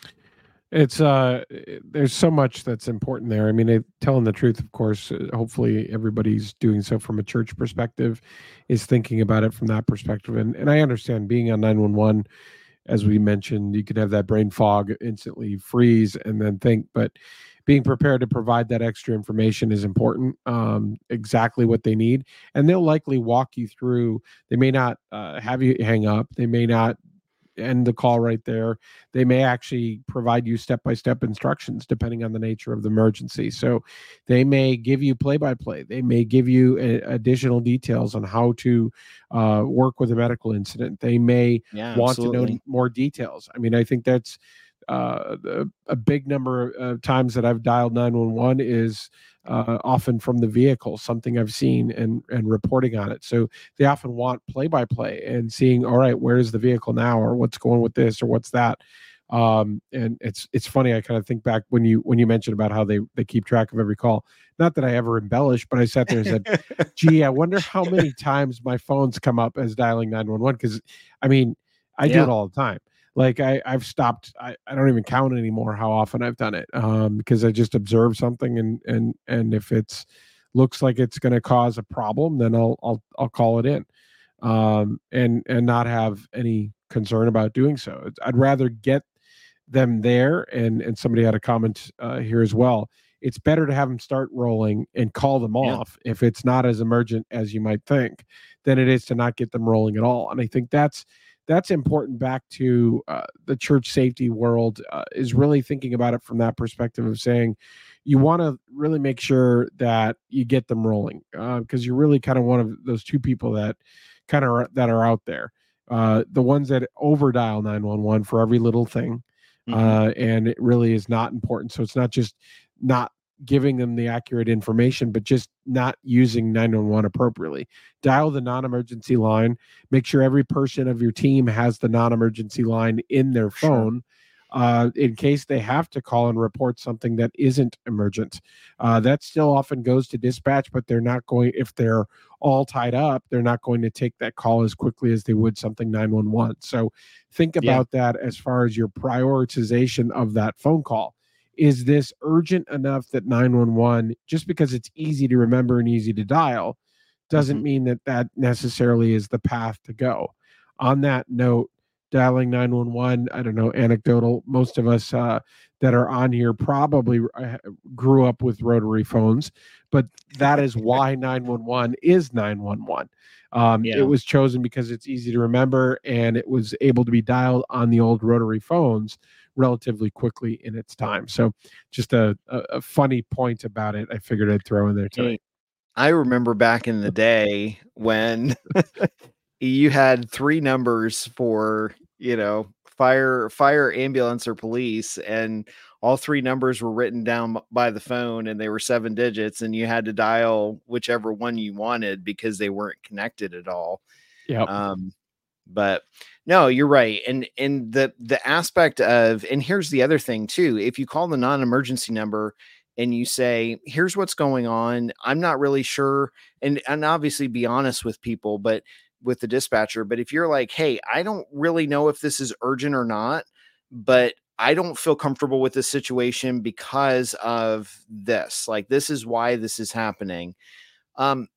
It's uh, there's so much that's important there. I mean, it, telling the truth, of course, uh, hopefully everybody's doing so from a church perspective, is thinking about it from that perspective. And, and I understand being on nine one one, as we mentioned, you could have that brain fog, instantly freeze and then think, but being prepared to provide that extra information is important, um, exactly what they need. And they'll likely walk you through. They may not uh, have you hang up. They may not end the call right there. They may actually provide you step-by-step instructions depending on the nature of the emergency. So they may give you play-by-play. They may give you a, additional details on how to uh, work with a medical incident. They may
Yeah,
want
absolutely.
to know more details. I mean, I think that's uh, a, a big number of times that I've dialed nine one one is uh, often from the vehicle, something I've seen and, and reporting on it. So they often want play-by-play and seeing, all right, where's the vehicle now, or what's going with this, or what's that. Um, and it's it's funny. I kind of think back when you when you mentioned about how they they keep track of every call. Not that I ever embellished, but I sat there and said, "Gee, I wonder how many times my phones come up as dialing nine one one." Because I mean, I do
Yeah.
it all the time. Like I, I've stopped. I, I don't even count anymore how often I've done it, um, because I just observe something, and and and if it's looks like it's going to cause a problem, then I'll I'll I'll call it in, um, and and not have any concern about doing so. It's, I'd rather get them there, and and somebody had a comment uh, here as well. It's better to have them start rolling and call them
Yeah.
off if it's not as emergent as you might think, than it is to not get them rolling at all. And I think that's that's important back to uh, the church safety world, uh, is really thinking about it from that perspective of saying you want to really make sure that you get them rolling, because uh, you're really kind of one of those two people that kind of that are out there, uh, the ones that over dial nine one one for every little thing.
Mhm.
Uh, and it really is not important. So it's not just not giving them the accurate information, but just not using nine one one appropriately. Dial the non-emergency line. Make sure every person of your team has the non-emergency line in their
Sure.
phone. uh, in case they have to call and report something that isn't emergent. Uh, that still often goes to dispatch, but they're not going, if they're all tied up, they're not going to take that call as quickly as they would something nine one one. So think about yeah. that as far as your prioritization of that phone call. Is this urgent enough that nine one one, just because it's easy to remember and easy to dial, doesn't mm-hmm. mean that that necessarily is the path to go. On that note, dialing nine one one, I don't know, anecdotal, most of us uh, that are on here probably uh, grew up with rotary phones, but that is why nine one one is nine one one. Um, yeah. It was chosen because it's easy to remember, and it was able to be dialed on the old rotary phones relatively quickly in its time. So just a, a, a funny point about it, I figured I'd throw in there tonight.
I remember back in the day when you had three numbers for, you know, fire, fire, ambulance, or police, and all three numbers were written down by the phone, and they were seven digits, and you had to dial whichever one you wanted because they weren't connected at all.
Yeah.
Um, but no, you're right. And, and the, the aspect of, and here's the other thing too, if you call the non-emergency number and you say, here's what's going on, I'm not really sure. And, and obviously be honest with people, but with the dispatcher, but if you're like, hey, I don't really know if this is urgent or not, but I don't feel comfortable with this situation because of this, like, this is why this is happening. Um,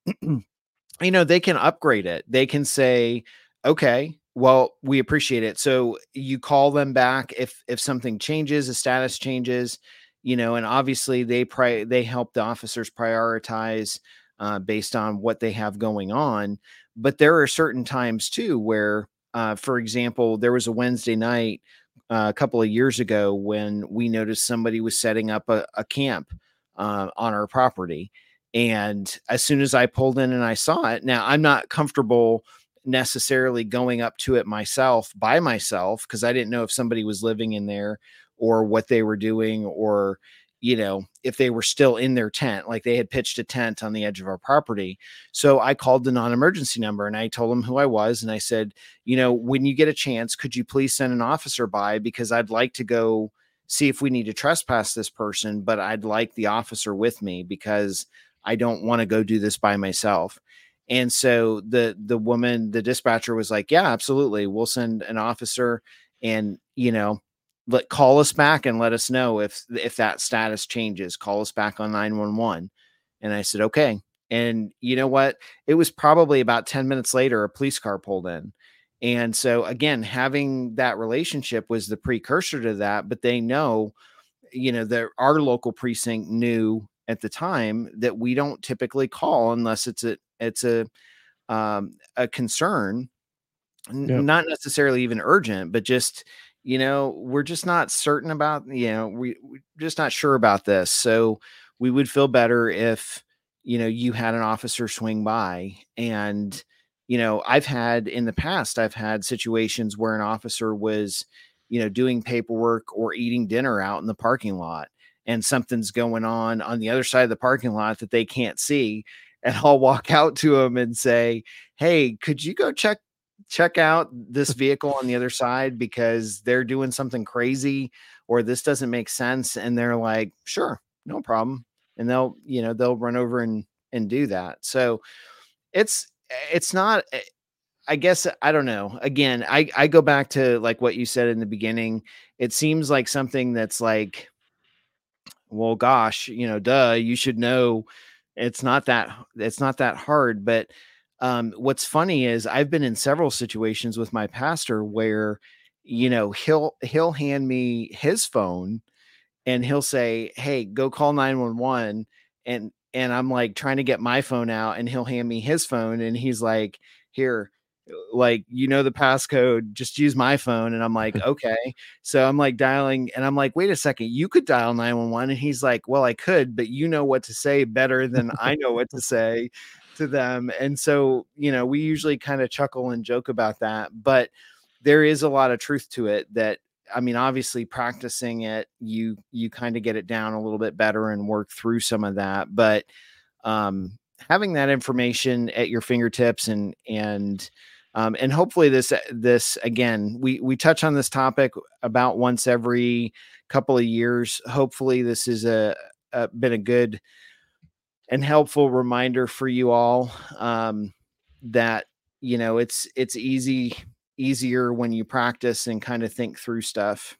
you know, they can upgrade it. They can say, okay, well, we appreciate it. So you call them back if, if something changes, a status changes, you know, and obviously they pri- they help the officers prioritize uh, based on what they have going on. But there are certain times too, where, uh, for example, there was a Wednesday night uh, a couple of years ago when we noticed somebody was setting up a, a camp uh, on our property. And as soon as I pulled in and I saw it, now I'm not comfortable necessarily going up to it myself by myself, because I didn't know if somebody was living in there or what they were doing, or, you know, if they were still in their tent, like they had pitched a tent on the edge of our property. So I called the non-emergency number and I told them who I was. And I said, you know, when you get a chance, could you please send an officer by, because I'd like to go see if we need to trespass this person, but I'd like the officer with me because I don't want to go do this by myself. And so the, the woman, the dispatcher was like, yeah, absolutely. We'll send an officer, and, you know, let call us back and let us know if, if that status changes, call us back on nine one one. And I said, okay. And you know what? It was probably about ten minutes later, a police car pulled in. And so again, having that relationship was the precursor to that, but they know, you know, that our local precinct knew at the time that we don't typically call unless it's a, it's a, um, a concern, n-
Yep.
not necessarily even urgent, but just, you know, we're just not certain about, you know, we, we're just not sure about this. So we would feel better if, you know, you had an officer swing by. And, you know, I've had in the past, I've had situations where an officer was, you know, doing paperwork or eating dinner out in the parking lot, and something's going on on the other side of the parking lot that they can't see. And I'll walk out to them and say, hey, could you go check, check out this vehicle on the other side, because they're doing something crazy, or this doesn't make sense. And they're like, sure, no problem. And they'll, you know, they'll run over and, and do that. So it's, it's not, I guess, I don't know. Again, I, I go back to like what you said in the beginning. It seems like something that's like, well, gosh, you know, duh, you should know. It's not that, it's not that hard. But um, what's funny is I've been in several situations with my pastor where, you know, he'll, he'll hand me his phone and he'll say, hey, go call nine one one. And, and I'm like trying to get my phone out, and he'll hand me his phone and he's like, here, like, you know, the passcode, just use my phone. And I'm like, okay. So I'm like dialing, and I'm like, wait a second, you could dial nine one one. And he's like, well, I could, but you know what to say better than I know what to say to them. And so, you know, we usually kind of chuckle and joke about that, but there is a lot of truth to it. That, I mean, obviously practicing it, you, you kind of get it down a little bit better and work through some of that. But um, having that information at your fingertips and, and, Um, and hopefully this, this again, we, we touch on this topic about once every couple of years. Hopefully this is a, a been a good and helpful reminder for you all, um, that, you know, it's, it's easy, easier when you practice and kind of think through stuff.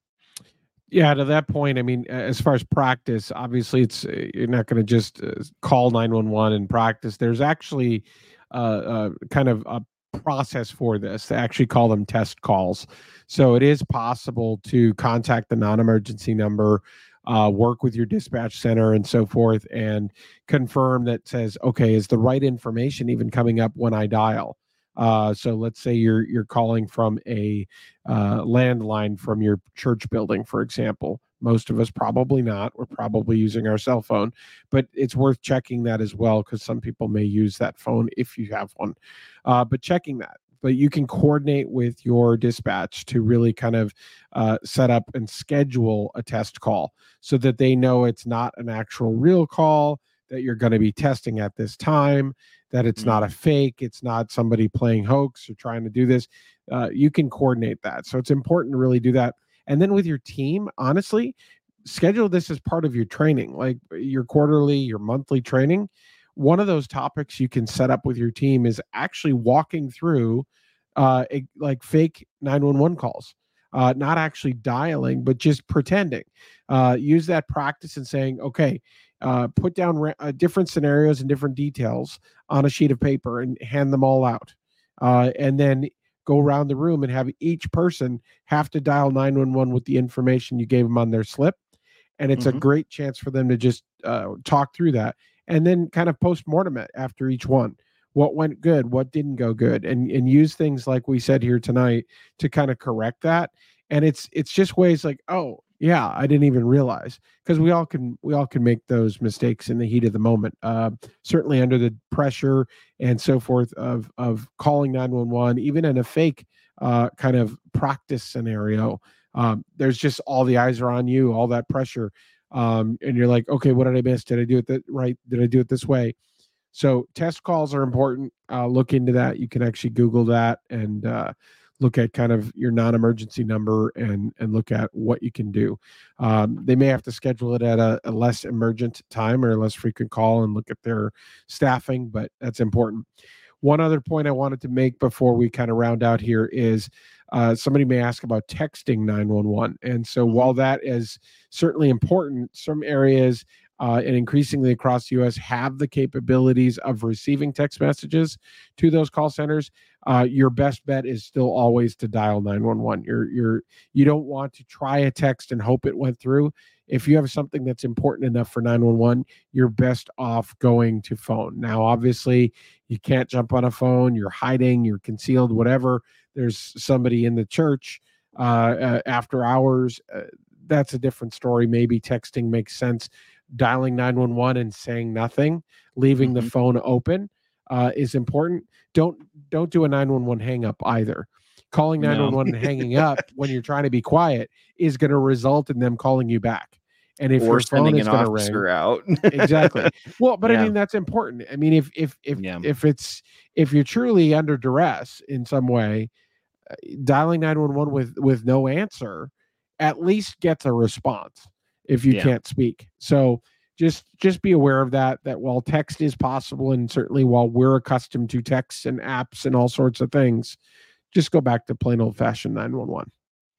Yeah, to that point, I mean, as far as practice, obviously, it's you're not going to just uh, call nine one one and practice. There's actually uh, uh, kind of a process for this. They actually call them test calls. So it is possible to contact the non-emergency number, uh, work with your dispatch center and so forth, and confirm that says, okay, is the right information even coming up when I dial? Uh, so let's say you're you're calling from a uh, landline from your church building, for example. Most of us probably not. We're probably using our cell phone, but it's worth checking that as well, because some people may use that phone if you have one. Uh, but checking that. But you can coordinate with your dispatch to really kind of uh, set up and schedule a test call so that they know it's not an actual real call, that you're going to be testing at this time, that it's mm. not a fake, it's not somebody playing hoax or trying to do this. Uh, you can coordinate that. So it's important to really do that. And then with your team, honestly, schedule this as part of your training, like your quarterly, your monthly training. One of those topics you can set up with your team is actually walking through uh, a, like fake nine one one calls. Uh, not actually dialing, but just pretending. Uh, use that practice and saying, okay, uh, put down ra- uh, different scenarios and different details on a sheet of paper and hand them all out. Uh, and then go around the room and have each person have to dial nine one one with the information you gave them on their slip. And it's mm-hmm. a great chance for them to just uh, talk through that and then kind of post-mortem it after each one. What went good, what didn't go good, and and use things like we said here tonight to kind of correct that. And it's it's just ways like, oh yeah, I didn't even realize, because we all can we all can make those mistakes in the heat of the moment. Uh, certainly under the pressure and so forth of of calling nine one one, even in a fake uh, kind of practice scenario. Um, there's just all the eyes are on you, all that pressure, um, and you're like, okay, what did I miss? Did I do it that right? Did I do it this way? So test calls are important. Uh, look into that. You can actually Google that and uh, look at kind of your non-emergency number and and look at what you can do. Um, they may have to schedule it at a, a less emergent time or a less frequent call and look at their staffing, but that's important. One other point I wanted to make before we kind of round out here is uh, somebody may ask about texting nine one one. And so while that is certainly important, some areas Uh, and increasingly across the U S have the capabilities of receiving text messages to those call centers. Uh, your best bet is still always to dial nine one one. You're, you're, you don't want to try a text and hope it went through. If you have something that's important enough for nine one one, you're best off going to phone. Now, obviously, you can't jump on a phone. You're hiding, you're concealed, whatever. There's somebody in the church uh, uh, after hours. Uh, that's a different story. Maybe texting makes sense. Dialing nine one one and saying nothing, leaving mm-hmm. the phone open uh, is important. Don't don't do a nine one one hang up either. Calling nine one one no. and hanging up when you're trying to be quiet is going to result in them calling you back. And if
or
your phone is going to ring,
out.
Exactly. Well, but
yeah.
I mean that's important. I mean if if if
yeah.
if it's if you're truly under duress in some way, uh, dialing nine one one with with no answer at least gets a response if you yeah. can't speak. So just just be aware of that, that while text is possible, and certainly while we're accustomed to texts and apps and all sorts of things, just go back to plain old fashioned nine one one.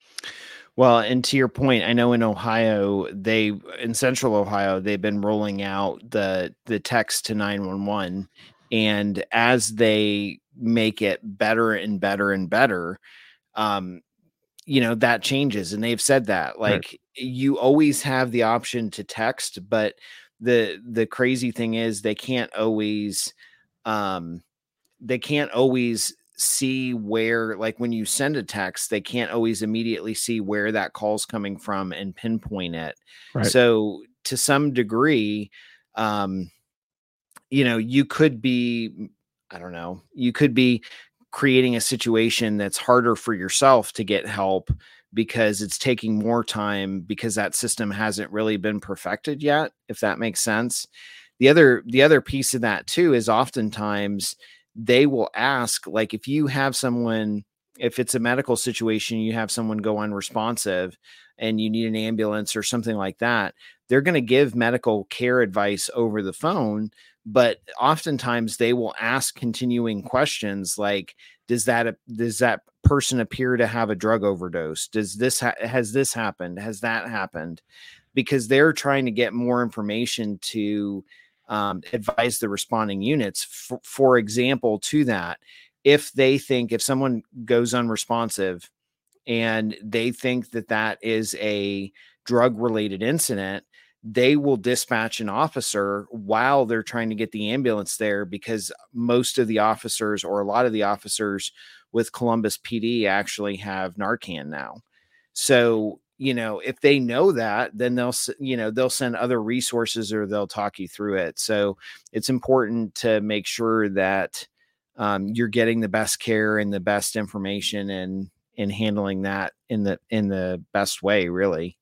Well, and to your point, I know in Ohio, they in central Ohio, they've been rolling out the the text to nine one one. And as they make it better and better and better, um, you know, that changes. And they've said that, like, right. you always have the option to text, but the the crazy thing is they can't always um they can't always see where, like when you send a text, they can't always immediately see where that call's coming from and pinpoint it. Right. So to some degree, um, you know, you could be, I don't know, you could be creating a situation that's harder for yourself to get help because it's taking more time because that system hasn't really been perfected yet, if that makes sense. The other, the other piece of that too is oftentimes they will ask, like, if you have someone, if it's a medical situation, you have someone go unresponsive and you need an ambulance or something like that, they're going to give medical care advice over the phone. But oftentimes they will ask continuing questions like, does that, does that person appear to have a drug overdose? Does this, ha- has this happened? Has that happened? Because they're trying to get more information to um, advise the responding units. For, for example, to that, if they think, if someone goes unresponsive and they think that that is a drug related incident, they will dispatch an officer while they're trying to get the ambulance there, because most of the officers, or a lot of the officers with Columbus P D, actually have Narcan now. So, you know, if they know that, then they'll, you know, they'll send other resources or they'll talk you through it. So it's important to make sure that um, you're getting the best care and the best information, and in handling that in the, in the best way, really.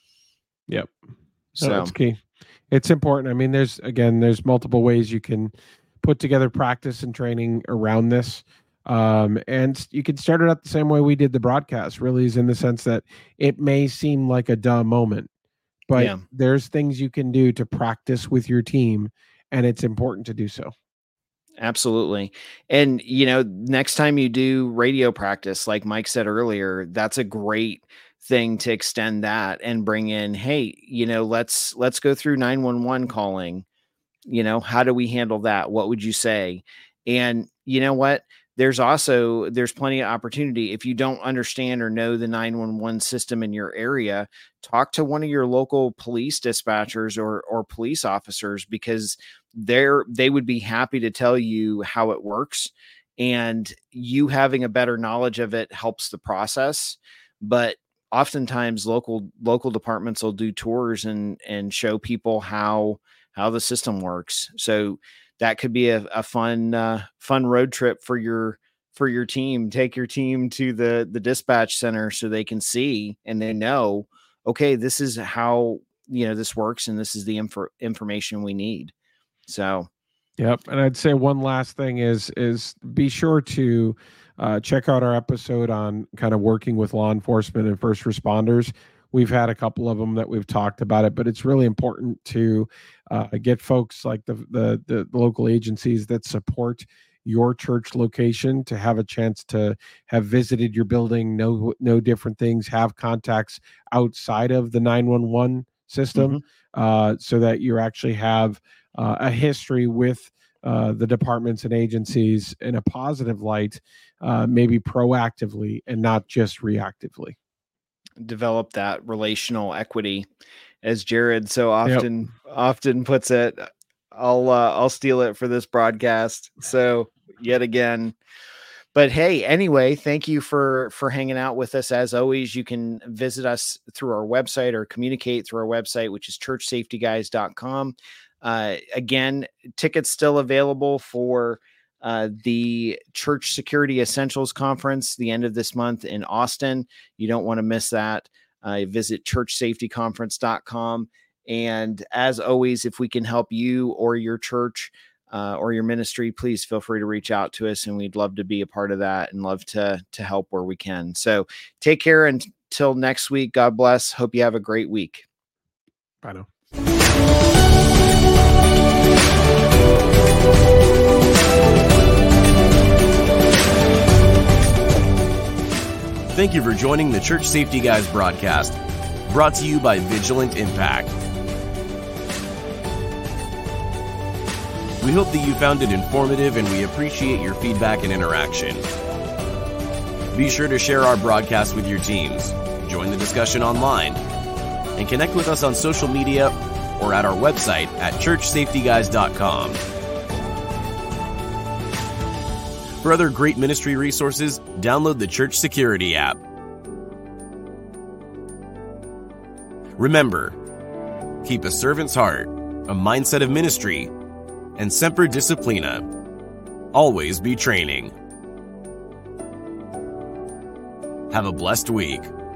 Yep.
So
no, it's key. It's important. I mean, there's, again, there's multiple ways you can put together practice and training around this. Um, and you can start it out the same way we did the broadcast, really, is in the sense that it may seem like a dumb moment, but yeah. there's things you can do to practice with your team, and it's important to do so.
Absolutely. And, you know, next time you do radio practice, like Mike said earlier, that's a great thing to extend that and bring in, hey, you know, let's, let's go through nine one one calling. You know, how do we handle that? What would you say? And you know what? There's also, there's plenty of opportunity. If you don't understand or know the nine one one system in your area, talk to one of your local police dispatchers or, or police officers, because they're, they would be happy to tell you how it works, and you having a better knowledge of it helps the process. But oftentimes local, local departments will do tours and, and show people how, how the system works. So that could be a, a fun, uh, fun road trip for your, for your team. Take your team to the, the dispatch center so they can see and they know, okay, this is how, you know, this works, and this is the info information we need. So,
yep. And I'd say one last thing is, is be sure to uh, check out our episode on kind of working with law enforcement and first responders. We've had a couple of them that we've talked about it, but it's really important to uh, get folks like the, the the local agencies that support your church location to have a chance to have visited your building, know know different things, have contacts outside of the nine one one system, mm-hmm. uh, so that you actually have uh, a history with uh, the departments and agencies in a positive light, uh, maybe proactively and not just reactively.
Develop that relational equity, as Jared so often yep. often puts it. I'll uh, I'll steal it for this broadcast. So yet again, but hey, anyway, thank you for for hanging out with us. As always, you can visit us through our website or communicate through our website, which is church safety guys dot com. Uh, again, tickets still available for Uh, the Church Security Essentials Conference, the end of this month in Austin. You don't want to miss that. Uh, visit church safety conference dot com. And as always, if we can help you or your church uh, or your ministry, please feel free to reach out to us, and we'd love to be a part of that and love to, to help where we can. So take care until next week. God bless. Hope you have a great week.
Bye now.
Thank you for joining the Church Safety Guys broadcast, brought to you by Vigilant Impact. We hope that you found it informative, and we appreciate your feedback and interaction. Be sure to share our broadcast with your teams, join the discussion online, and connect with us on social media or at our website at church safety guys dot com. For other great ministry resources, download the Church Security app. Remember, keep a servant's heart, a mindset of ministry, and semper disciplina. Always be training. Have a blessed week.